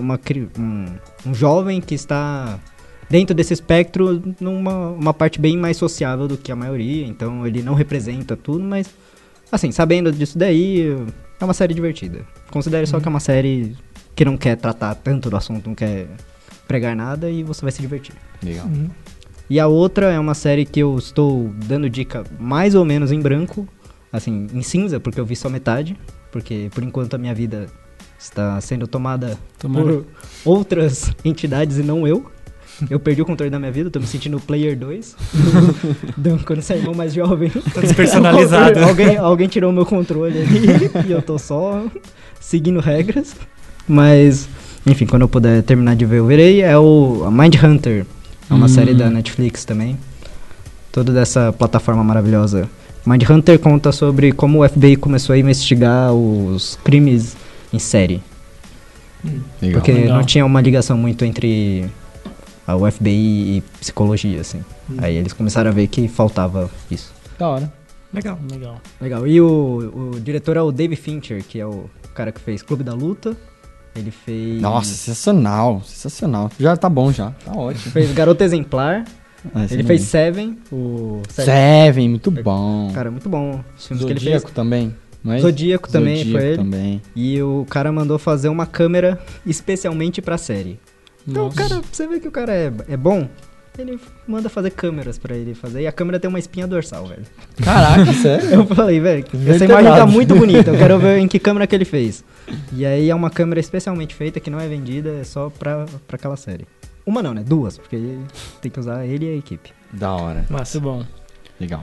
jovem que está dentro desse espectro numa parte bem mais sociável do que a maioria. Então ele não representa tudo, mas assim, sabendo disso daí, é uma série divertida. Considere só que é uma série que não quer tratar tanto do assunto, não quer pregar nada, e você vai se divertir. Legal. E a outra é uma série que eu estou dando dica mais ou menos em branco, assim, em cinza, porque eu vi só metade, porque por enquanto a minha vida está sendo tomada por outras entidades e não eu. Eu perdi o controle da minha vida, tô me sentindo Player 2. Quando você é irmão mais jovem. Tá despersonalizado. Alguém tirou o meu controle ali e eu tô só seguindo regras. Mas, enfim, quando eu puder terminar de ver, eu verei. É o Mindhunter. É uma série da Netflix também. Toda dessa plataforma maravilhosa. Mindhunter conta sobre como o FBI começou a investigar os crimes em série. Legal. Porque não tinha uma ligação muito entre o FBI e psicologia, assim. Aí eles começaram a ver que faltava isso. Da hora. Legal. E o diretor é o David Fincher, que é o cara que fez Clube da Luta. Ele fez... Nossa, sensacional. Já tá bom, já. Tá ótimo. Fez Garota Exemplar. Ele fez Seven. Seven, muito bom. Cara, muito bom. Os filmes que ele Zodíaco fez. também. Mas... Zodíaco também foi ele. Também. E o cara mandou fazer uma câmera especialmente pra série. Então, o cara, você vê que o cara é bom, ele manda fazer câmeras pra ele fazer. E a câmera tem uma espinha dorsal, velho. Caraca, sério? Eu falei, velho, essa imagem tá muito bonita. Eu quero ver em que câmera que ele fez. E aí é uma câmera especialmente feita, que não é vendida, é só pra aquela série. Uma não, né? 2, porque tem que usar ele e a equipe. Da hora. Muito bom. Legal.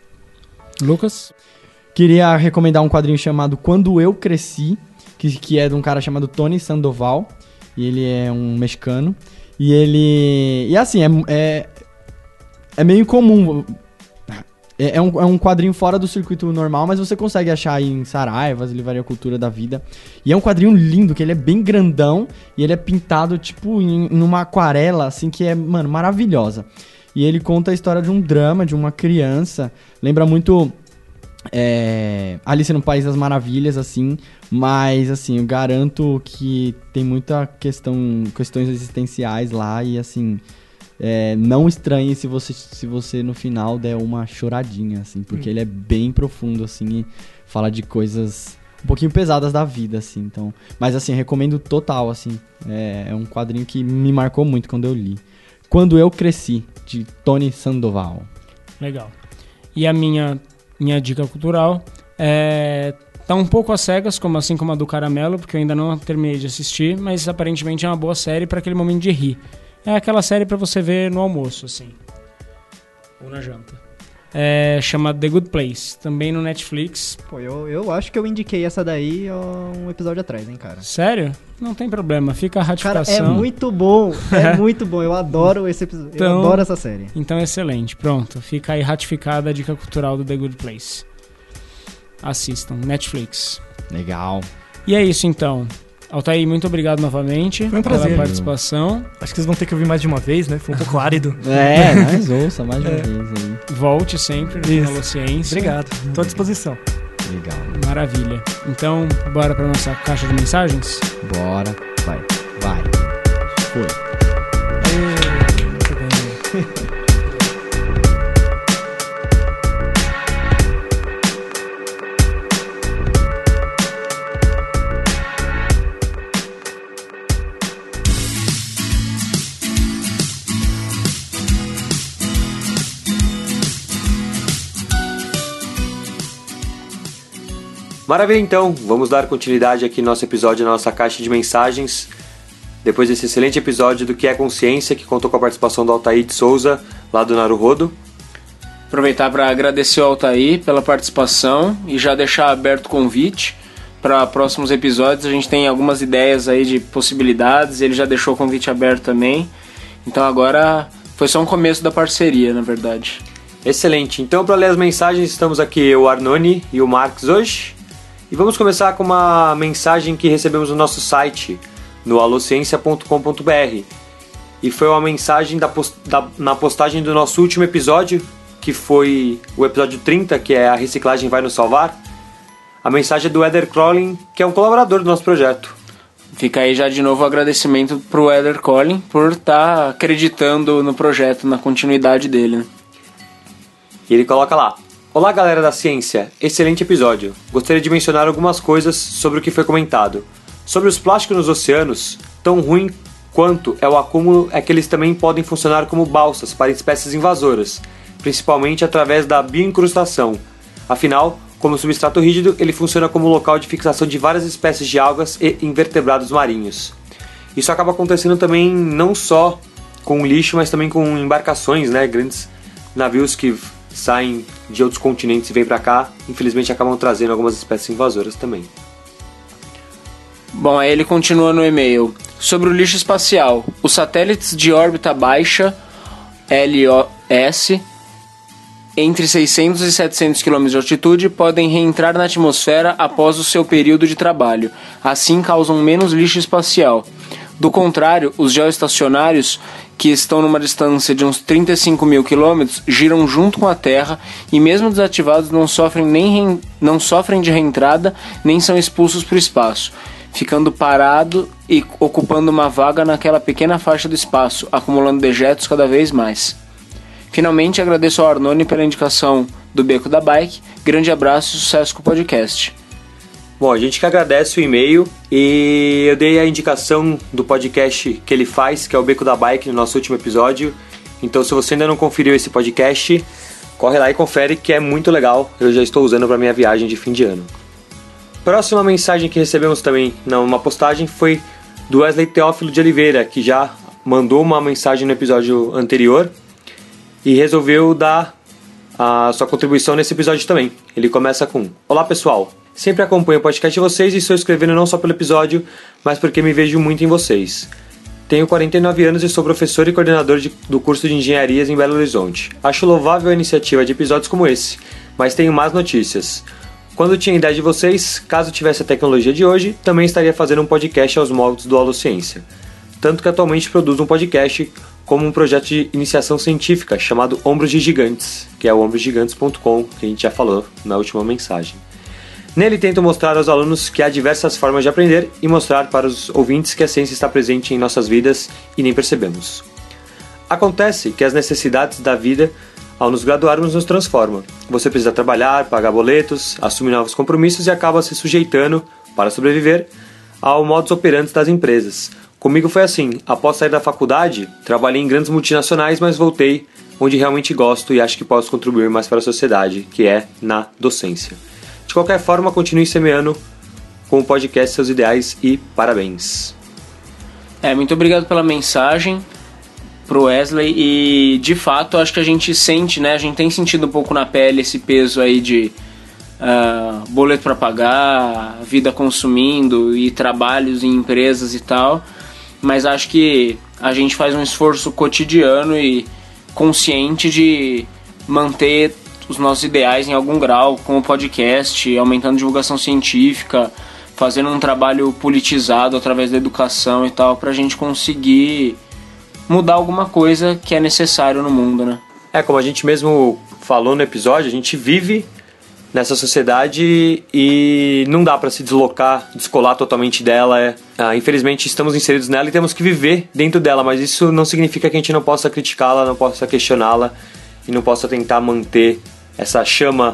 Lucas? Queria recomendar um quadrinho chamado Quando Eu Cresci, que é de um cara chamado Tony Sandoval. E ele é um mexicano. E ele... E assim, é meio comum. É um quadrinho fora do circuito normal, mas você consegue achar aí em Saraivas, Livraria Cultura da Vida. E é um quadrinho lindo, que ele é bem grandão. E ele é pintado, tipo, em uma aquarela, assim, que é, mano, maravilhosa. E ele conta a história de um drama, de uma criança. Lembra muito... Alice no País das Maravilhas, assim, mas assim, eu garanto que tem muita questões existenciais lá e assim, não estranhe se você no final der uma choradinha, assim, porque ele é bem profundo, assim, e fala de coisas um pouquinho pesadas da vida, assim, então, mas assim, recomendo total, assim, é um quadrinho que me marcou muito quando eu li. Quando Eu Cresci, de Tony Sandoval. Legal. E a minha dica cultural tá um pouco às cegas, assim como a do Caramelo, porque eu ainda não terminei de assistir, mas aparentemente é uma boa série para aquele momento de rir. É aquela série para você ver no almoço, assim, ou na janta. Chama The Good Place, também no Netflix. Pô, eu acho que eu indiquei essa daí um episódio atrás, hein, cara. Sério? Não tem problema, fica a ratificação. Cara, é muito bom, muito bom. Eu adoro esse episódio, eu adoro essa série. Então, excelente, pronto. Fica aí ratificada a dica cultural do The Good Place. assistam. Netflix. Legal. E é isso então. Altair, muito obrigado novamente Foi um prazer, pela participação. Acho que vocês vão ter que ouvir mais de uma vez, né? Foi um pouco árido. Mas ouça mais de uma vez aí. Volte sempre no Alociência. Obrigado, estou à disposição. Legal. Maravilha. Então, bora para nossa caixa de mensagens? Bora. Vai. Foi. Muito bem. Maravilha, então, vamos dar continuidade aqui no nosso episódio, na nossa caixa de mensagens. Depois desse excelente episódio do Que é Consciência, que contou com a participação do Altair de Souza, lá do Naruhodo. Aproveitar para agradecer ao Altair pela participação e já deixar aberto o convite para próximos episódios. A gente tem algumas ideias aí de possibilidades, ele já deixou o convite aberto também. Então agora foi só um começo da parceria, na verdade. Excelente, então para ler as mensagens estamos aqui o Arnone e o Marcos hoje. E vamos começar com uma mensagem que recebemos no nosso site, no alociência.com.br. E foi uma mensagem na postagem do nosso último episódio, que foi o episódio 30, que é A Reciclagem Vai Nos Salvar. A mensagem é do Eder Crowlin, que é um colaborador do nosso projeto. Fica aí já de novo o agradecimento pro Eder Crowlin por estar acreditando no projeto, na continuidade dele, né? E ele coloca lá: olá galera da ciência, excelente episódio. Gostaria de mencionar algumas coisas sobre o que foi comentado. Sobre os plásticos nos oceanos, tão ruim quanto é o acúmulo é que eles também podem funcionar como balsas para espécies invasoras, principalmente através da bioincrustação. Afinal, como substrato rígido, ele funciona como local de fixação de várias espécies de algas e invertebrados marinhos. Isso acaba acontecendo também não só com lixo, mas também com embarcações, né? Grandes navios que saem de outros continentes e vêm para cá, infelizmente acabam trazendo algumas espécies invasoras também. Bom, aí ele continua no e-mail. Sobre o lixo espacial, os satélites de órbita baixa, LOS, entre 600 e 700 km de altitude, podem reentrar na atmosfera após o seu período de trabalho. Assim, causam menos lixo espacial. Do contrário, os geoestacionários, que estão numa distância de uns 35 mil quilômetros, giram junto com a Terra e, mesmo desativados, não sofrem de reentrada nem são expulsos para o espaço, ficando parado e ocupando uma vaga naquela pequena faixa do espaço, acumulando dejetos cada vez mais. Finalmente, agradeço ao Arnone pela indicação do Beco da Bike. Grande abraço e sucesso com o podcast. Bom, a gente que agradece o e-mail e eu dei a indicação do podcast que ele faz, que é o Beco da Bike, no nosso último episódio. Então, se você ainda não conferiu esse podcast, corre lá e confere, que é muito legal. Eu já estou usando para minha viagem de fim de ano. Próxima mensagem que recebemos também numa postagem foi do Wesley Teófilo de Oliveira, que já mandou uma mensagem no episódio anterior e resolveu dar a sua contribuição nesse episódio também. Ele começa com: olá pessoal, sempre acompanho o podcast de vocês e estou escrevendo não só pelo episódio, mas porque me vejo muito em vocês. Tenho 49 anos e sou professor e coordenador do curso de engenharias em Belo Horizonte. Acho louvável a iniciativa de episódios como esse, mas tenho más notícias. Quando tinha a idade de vocês, caso tivesse a tecnologia de hoje, também estaria fazendo um podcast aos moldes do Alociência. Tanto que atualmente produzo um podcast como um projeto de iniciação científica chamado Ombros de Gigantes, que é o ombrosgigantes.com, que a gente já falou na última mensagem. Nele tento mostrar aos alunos que há diversas formas de aprender e mostrar para os ouvintes que a ciência está presente em nossas vidas e nem percebemos. Acontece que as necessidades da vida, ao nos graduarmos, nos transforma. Você precisa trabalhar, pagar boletos, assumir novos compromissos e acaba se sujeitando, para sobreviver, ao modus operandi das empresas. Comigo foi assim: após sair da faculdade, trabalhei em grandes multinacionais, mas voltei onde realmente gosto e acho que posso contribuir mais para a sociedade, que é na docência. De qualquer forma, continue semeando com o podcast seus ideais e parabéns. Muito obrigado pela mensagem pro Wesley e, de fato, acho que a gente sente, né? A gente tem sentido um pouco na pele esse peso aí de boleto para pagar, vida consumindo e trabalhos em empresas e tal, mas acho que a gente faz um esforço cotidiano e consciente de manter os nossos ideais em algum grau, com o podcast, aumentando divulgação científica, fazendo um trabalho politizado através da educação e tal, pra gente conseguir mudar alguma coisa que é necessário no mundo, né? Como a gente mesmo falou no episódio, a gente vive nessa sociedade e não dá para se descolar totalmente dela. Infelizmente estamos inseridos nela e temos que viver dentro dela, mas isso não significa que a gente não possa criticá-la, não possa questioná-la e não possa tentar manter essa chama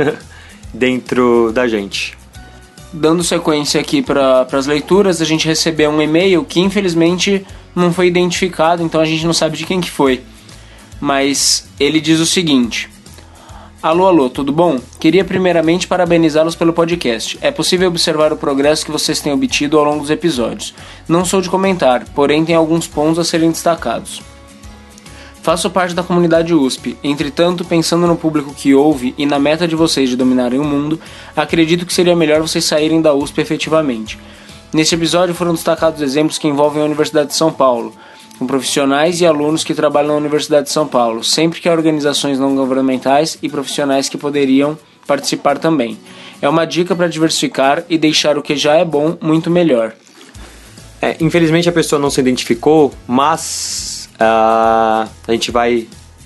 dentro da gente. Dando sequência aqui para as leituras, a gente recebeu um e-mail que infelizmente não foi identificado, então a gente não sabe de quem que foi. Mas ele diz o seguinte: Alô, tudo bom? Queria primeiramente parabenizá-los pelo podcast. É possível observar o progresso que vocês têm obtido ao longo dos episódios. Não sou de comentar, porém tem alguns pontos a serem destacados. Faço parte da comunidade USP, entretanto, pensando no público que ouve e na meta de vocês de dominarem o mundo, acredito que seria melhor vocês saírem da USP efetivamente. Neste episódio foram destacados exemplos que envolvem a Universidade de São Paulo, com profissionais e alunos que trabalham na Universidade de São Paulo, sempre que há organizações não governamentais e profissionais que poderiam participar também. É uma dica para diversificar e deixar o que já é bom muito melhor. Infelizmente a pessoa não se identificou, mas a gente vai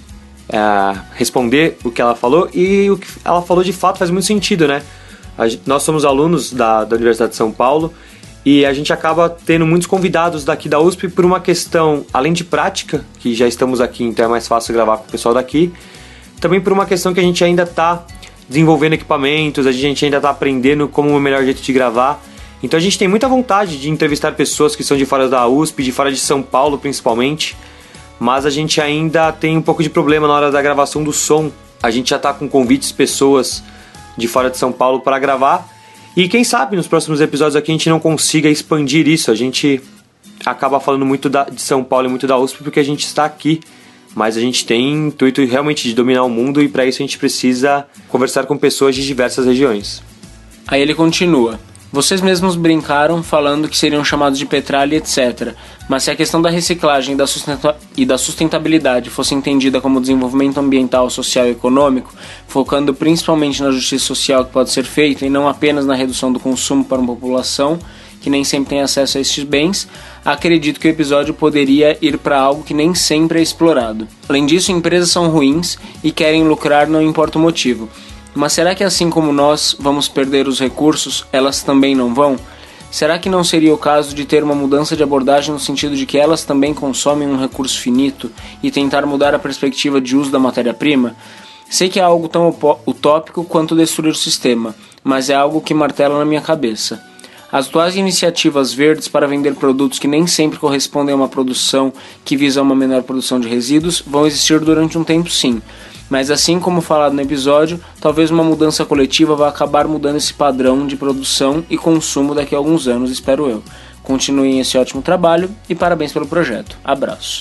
responder o que ela falou, e o que ela falou de fato faz muito sentido, né? Nós somos alunos da Universidade de São Paulo e a gente acaba tendo muitos convidados daqui da USP por uma questão, além de prática, que já estamos aqui, então é mais fácil gravar com o pessoal daqui, também por uma questão que a gente ainda está desenvolvendo equipamentos, a gente ainda está aprendendo como o melhor jeito de gravar. Então a gente tem muita vontade de entrevistar pessoas que são de fora da USP, de fora de São Paulo principalmente, mas a gente ainda tem um pouco de problema na hora da gravação do som. A gente já está com convites, pessoas de fora de São Paulo para gravar, e quem sabe nos próximos episódios aqui a gente não consiga expandir isso. A gente acaba falando muito de São Paulo e muito da USP porque a gente está aqui, mas a gente tem intuito realmente de dominar o mundo, e para isso a gente precisa conversar com pessoas de diversas regiões. Aí ele continua: vocês mesmos brincaram falando que seriam chamados de petralha, etc. Mas se a questão da reciclagem e da sustentabilidade fosse entendida como desenvolvimento ambiental, social e econômico, focando principalmente na justiça social que pode ser feita e não apenas na redução do consumo para uma população que nem sempre tem acesso a estes bens, acredito que o episódio poderia ir para algo que nem sempre é explorado. Além disso, empresas são ruins e querem lucrar, não importa o motivo. Mas será que assim como nós vamos perder os recursos, elas também não vão? Será que não seria o caso de ter uma mudança de abordagem no sentido de que elas também consomem um recurso finito e tentar mudar a perspectiva de uso da matéria-prima? Sei que é algo tão utópico quanto destruir o sistema, mas é algo que martela na minha cabeça. As atuais iniciativas verdes para vender produtos que nem sempre correspondem a uma produção que visa uma menor produção de resíduos vão existir durante um tempo, sim. Mas assim como falado no episódio, talvez uma mudança coletiva vá acabar mudando esse padrão de produção e consumo daqui a alguns anos, espero eu. Continuem esse ótimo trabalho e parabéns pelo projeto. Abraço.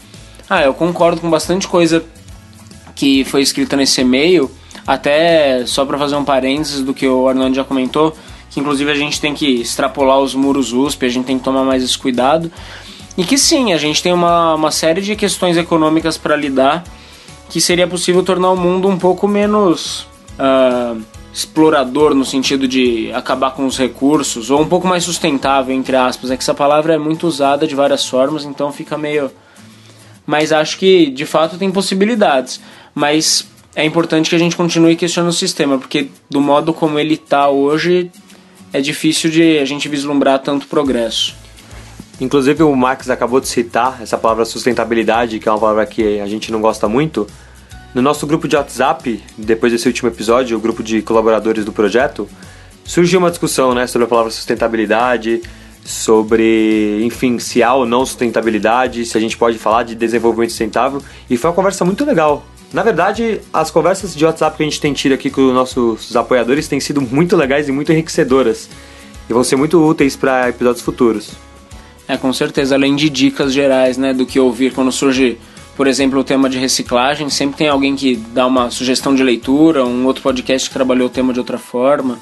Eu concordo com bastante coisa que foi escrita nesse e-mail, até só para fazer um parênteses do que o Arnaldo já comentou, que inclusive a gente tem que extrapolar os muros USP, a gente tem que tomar mais esse cuidado, e que sim, a gente tem uma série de questões econômicas para lidar, que seria possível tornar o mundo um pouco menos explorador, no sentido de acabar com os recursos, ou um pouco mais sustentável, entre aspas. É que essa palavra é muito usada de várias formas, então fica meio... Mas acho que, de fato, tem possibilidades. Mas é importante que a gente continue questionando o sistema, porque do modo como ele está hoje, é difícil de a gente vislumbrar tanto progresso. Inclusive o Max acabou de citar essa palavra sustentabilidade, que é uma palavra que a gente não gosta muito. No nosso grupo de WhatsApp, depois desse último episódio, o grupo de colaboradores do projeto, surgiu uma discussão, né, sobre a palavra sustentabilidade, sobre, enfim, se há ou não sustentabilidade, se a gente pode falar de desenvolvimento sustentável, e foi uma conversa muito legal. Na verdade, as conversas de WhatsApp que a gente tem tido aqui com os nossos apoiadores têm sido muito legais e muito enriquecedoras, e vão ser muito úteis para episódios futuros. Com certeza, além de dicas gerais, né, do que ouvir quando surge, por exemplo, o tema de reciclagem, sempre tem alguém que dá uma sugestão de leitura, um outro podcast que trabalhou o tema de outra forma.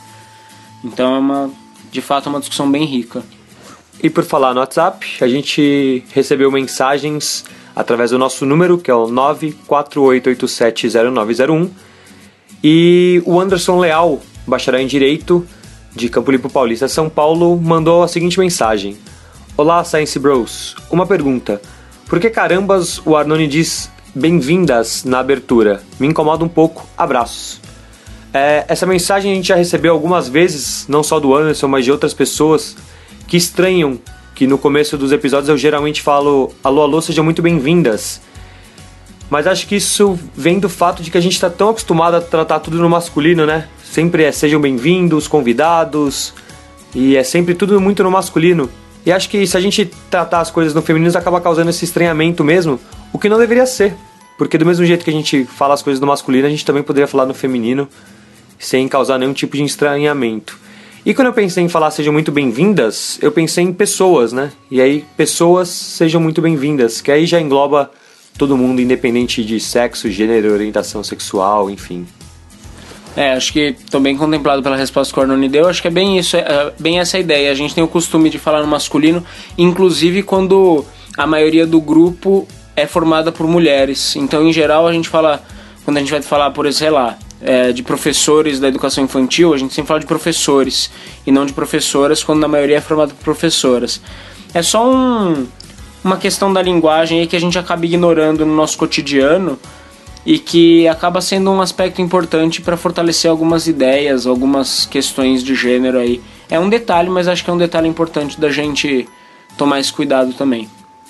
Então de fato é uma discussão bem rica. E por falar no WhatsApp, a gente recebeu mensagens através do nosso número, que é o 948870901, E o Anderson Leal, bacharel em Direito, de Campo Limpo Paulista, São Paulo, mandou a seguinte mensagem. Olá, Science Bros. Uma pergunta. Por que carambas o Arnone diz bem-vindas na abertura? Me incomoda um pouco. Abraços. Essa mensagem a gente já recebeu algumas vezes, não só do Anderson, mas de outras pessoas que estranham que no começo dos episódios eu geralmente falo alô, alô, sejam muito bem-vindas. Mas acho que isso vem do fato de que a gente está tão acostumado a tratar tudo no masculino, né? Sempre sejam bem-vindos, convidados, e é sempre tudo muito no masculino. E acho que se a gente tratar as coisas no feminino, acaba causando esse estranhamento mesmo, o que não deveria ser. Porque do mesmo jeito que a gente fala as coisas no masculino, a gente também poderia falar no feminino, sem causar nenhum tipo de estranhamento. E quando eu pensei em falar sejam muito bem-vindas, eu pensei em pessoas, né? E aí, pessoas sejam muito bem-vindas, que aí já engloba todo mundo, independente de sexo, gênero, orientação sexual, enfim. Acho que estou bem contemplado pela resposta que o Arnone deu. Acho que é bem isso, bem essa ideia. A gente tem o costume de falar no masculino, inclusive quando a maioria do grupo é formada por mulheres. Então, em geral, a gente fala, quando a gente vai falar, por exemplo, sei lá, de professores da educação infantil, a gente sempre fala de professores e não de professoras, quando a maioria é formada por professoras. É só uma questão da linguagem aí que a gente acaba ignorando no nosso cotidiano e que acaba sendo um aspecto importante para fortalecer algumas ideias, algumas questões de gênero aí. É um detalhe, mas acho que é um detalhe importante da gente tomar esse cuidado também.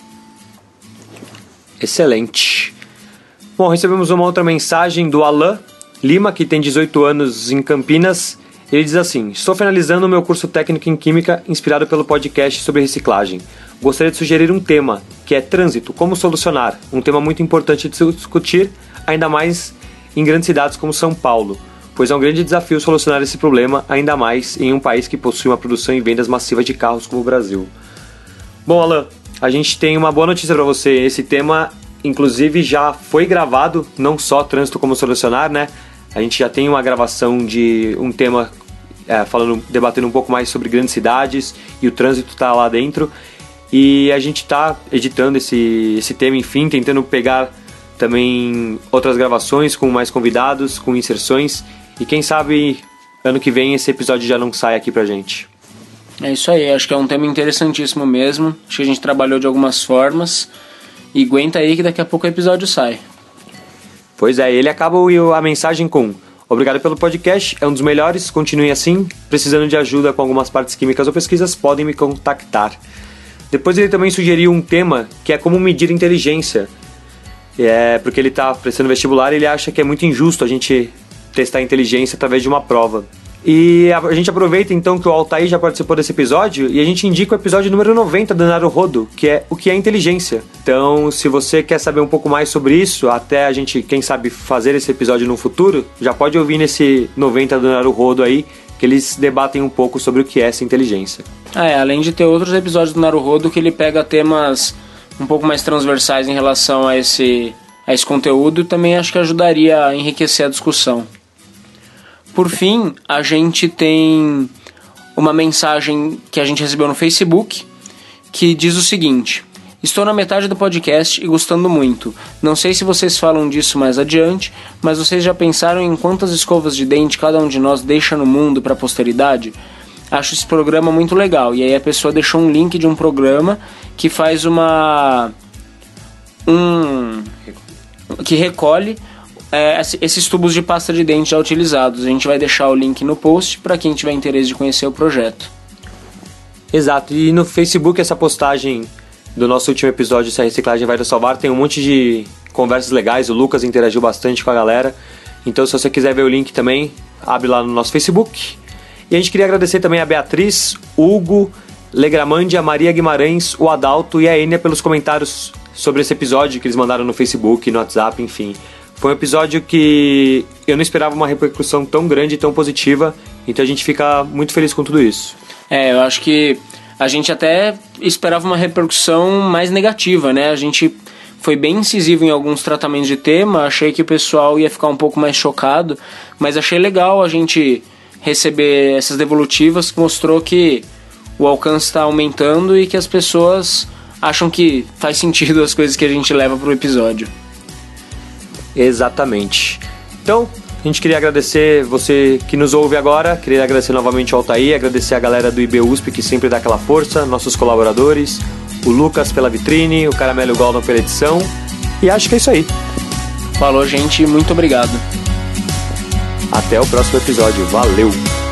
Excelente. Bom, recebemos uma outra mensagem do Alan Lima, que tem 18 anos em Campinas. Ele diz assim: estou finalizando o meu curso técnico em Química inspirado pelo podcast sobre reciclagem. Gostaria de sugerir um tema, que é trânsito, como solucionar. Um tema muito importante de se discutir, ainda mais em grandes cidades como São Paulo, pois é um grande desafio solucionar esse problema, ainda mais em um país que possui uma produção e vendas massivas de carros como o Brasil. Bom, Alan, a gente tem uma boa notícia para você. Esse tema, inclusive, já foi gravado, não só trânsito como solucionar, né? A gente já tem uma gravação de um tema debatendo um pouco mais sobre grandes cidades, e o trânsito está lá dentro. E a gente está editando esse tema, enfim, tentando pegar também outras gravações com mais convidados, com inserções. E quem sabe ano que vem esse episódio já não sai aqui pra gente. É isso aí, acho que é um tema interessantíssimo mesmo. Acho que a gente trabalhou de algumas formas. E aguenta aí que daqui a pouco o episódio sai. Pois é, ele acaba a mensagem com: obrigado pelo podcast, é um dos melhores, continue assim. Precisando de ajuda com algumas partes químicas ou pesquisas, podem me contactar. Depois ele também sugeriu um tema que é como medir inteligência. Porque ele está prestando vestibular e ele acha que é muito injusto a gente testar a inteligência através de uma prova. E a gente aproveita então que o Altair já participou desse episódio e a gente indica o episódio número 90 do Naruhodo, que é o que é inteligência. Então, se você quer saber um pouco mais sobre isso, até a gente, quem sabe, fazer esse episódio no futuro, já pode ouvir nesse 90 do Naruhodo aí, que eles debatem um pouco sobre o que é essa inteligência. Além de ter outros episódios do Naruhodo que ele pega temas um pouco mais transversais em relação a esse conteúdo, também acho que ajudaria a enriquecer a discussão. Por fim, a gente tem uma mensagem que a gente recebeu no Facebook, que diz o seguinte: estou na metade do podcast e gostando muito. Não sei se vocês falam disso mais adiante, mas vocês já pensaram em quantas escovas de dente cada um de nós deixa no mundo para a posteridade? Acho esse programa muito legal. E aí a pessoa deixou um link de um programa que faz que recolhe esses tubos de pasta de dente já utilizados. A gente vai deixar o link no post para quem tiver interesse de conhecer o projeto. Exato, e no Facebook essa postagem do nosso último episódio, Se a Reciclagem Vai Nos Salvar, tem um monte de conversas legais, o Lucas interagiu bastante com a galera. Então se você quiser ver o link também, abre lá no nosso Facebook. E a gente queria agradecer também a Beatriz, Hugo, Legramândia, Maria Guimarães, o Adalto e a Enia pelos comentários sobre esse episódio que eles mandaram no Facebook, no WhatsApp, enfim. Foi um episódio que eu não esperava uma repercussão tão grande e tão positiva, então a gente fica muito feliz com tudo isso. Eu acho que a gente até esperava uma repercussão mais negativa, né? A gente foi bem incisivo em alguns tratamentos de tema, achei que o pessoal ia ficar um pouco mais chocado, mas achei legal a gente receber essas devolutivas que mostrou que o alcance está aumentando e que as pessoas acham que faz sentido as coisas que a gente leva para o episódio. Exatamente. Então, A gente queria agradecer você que nos ouve agora, queria agradecer novamente ao Altair, agradecer a galera do IBUSP que sempre dá aquela força, nossos colaboradores, o Lucas pela vitrine, o Caramelo e o Galdon pela edição, e acho que é isso aí. Falou, gente, muito obrigado. Até o próximo episódio, valeu!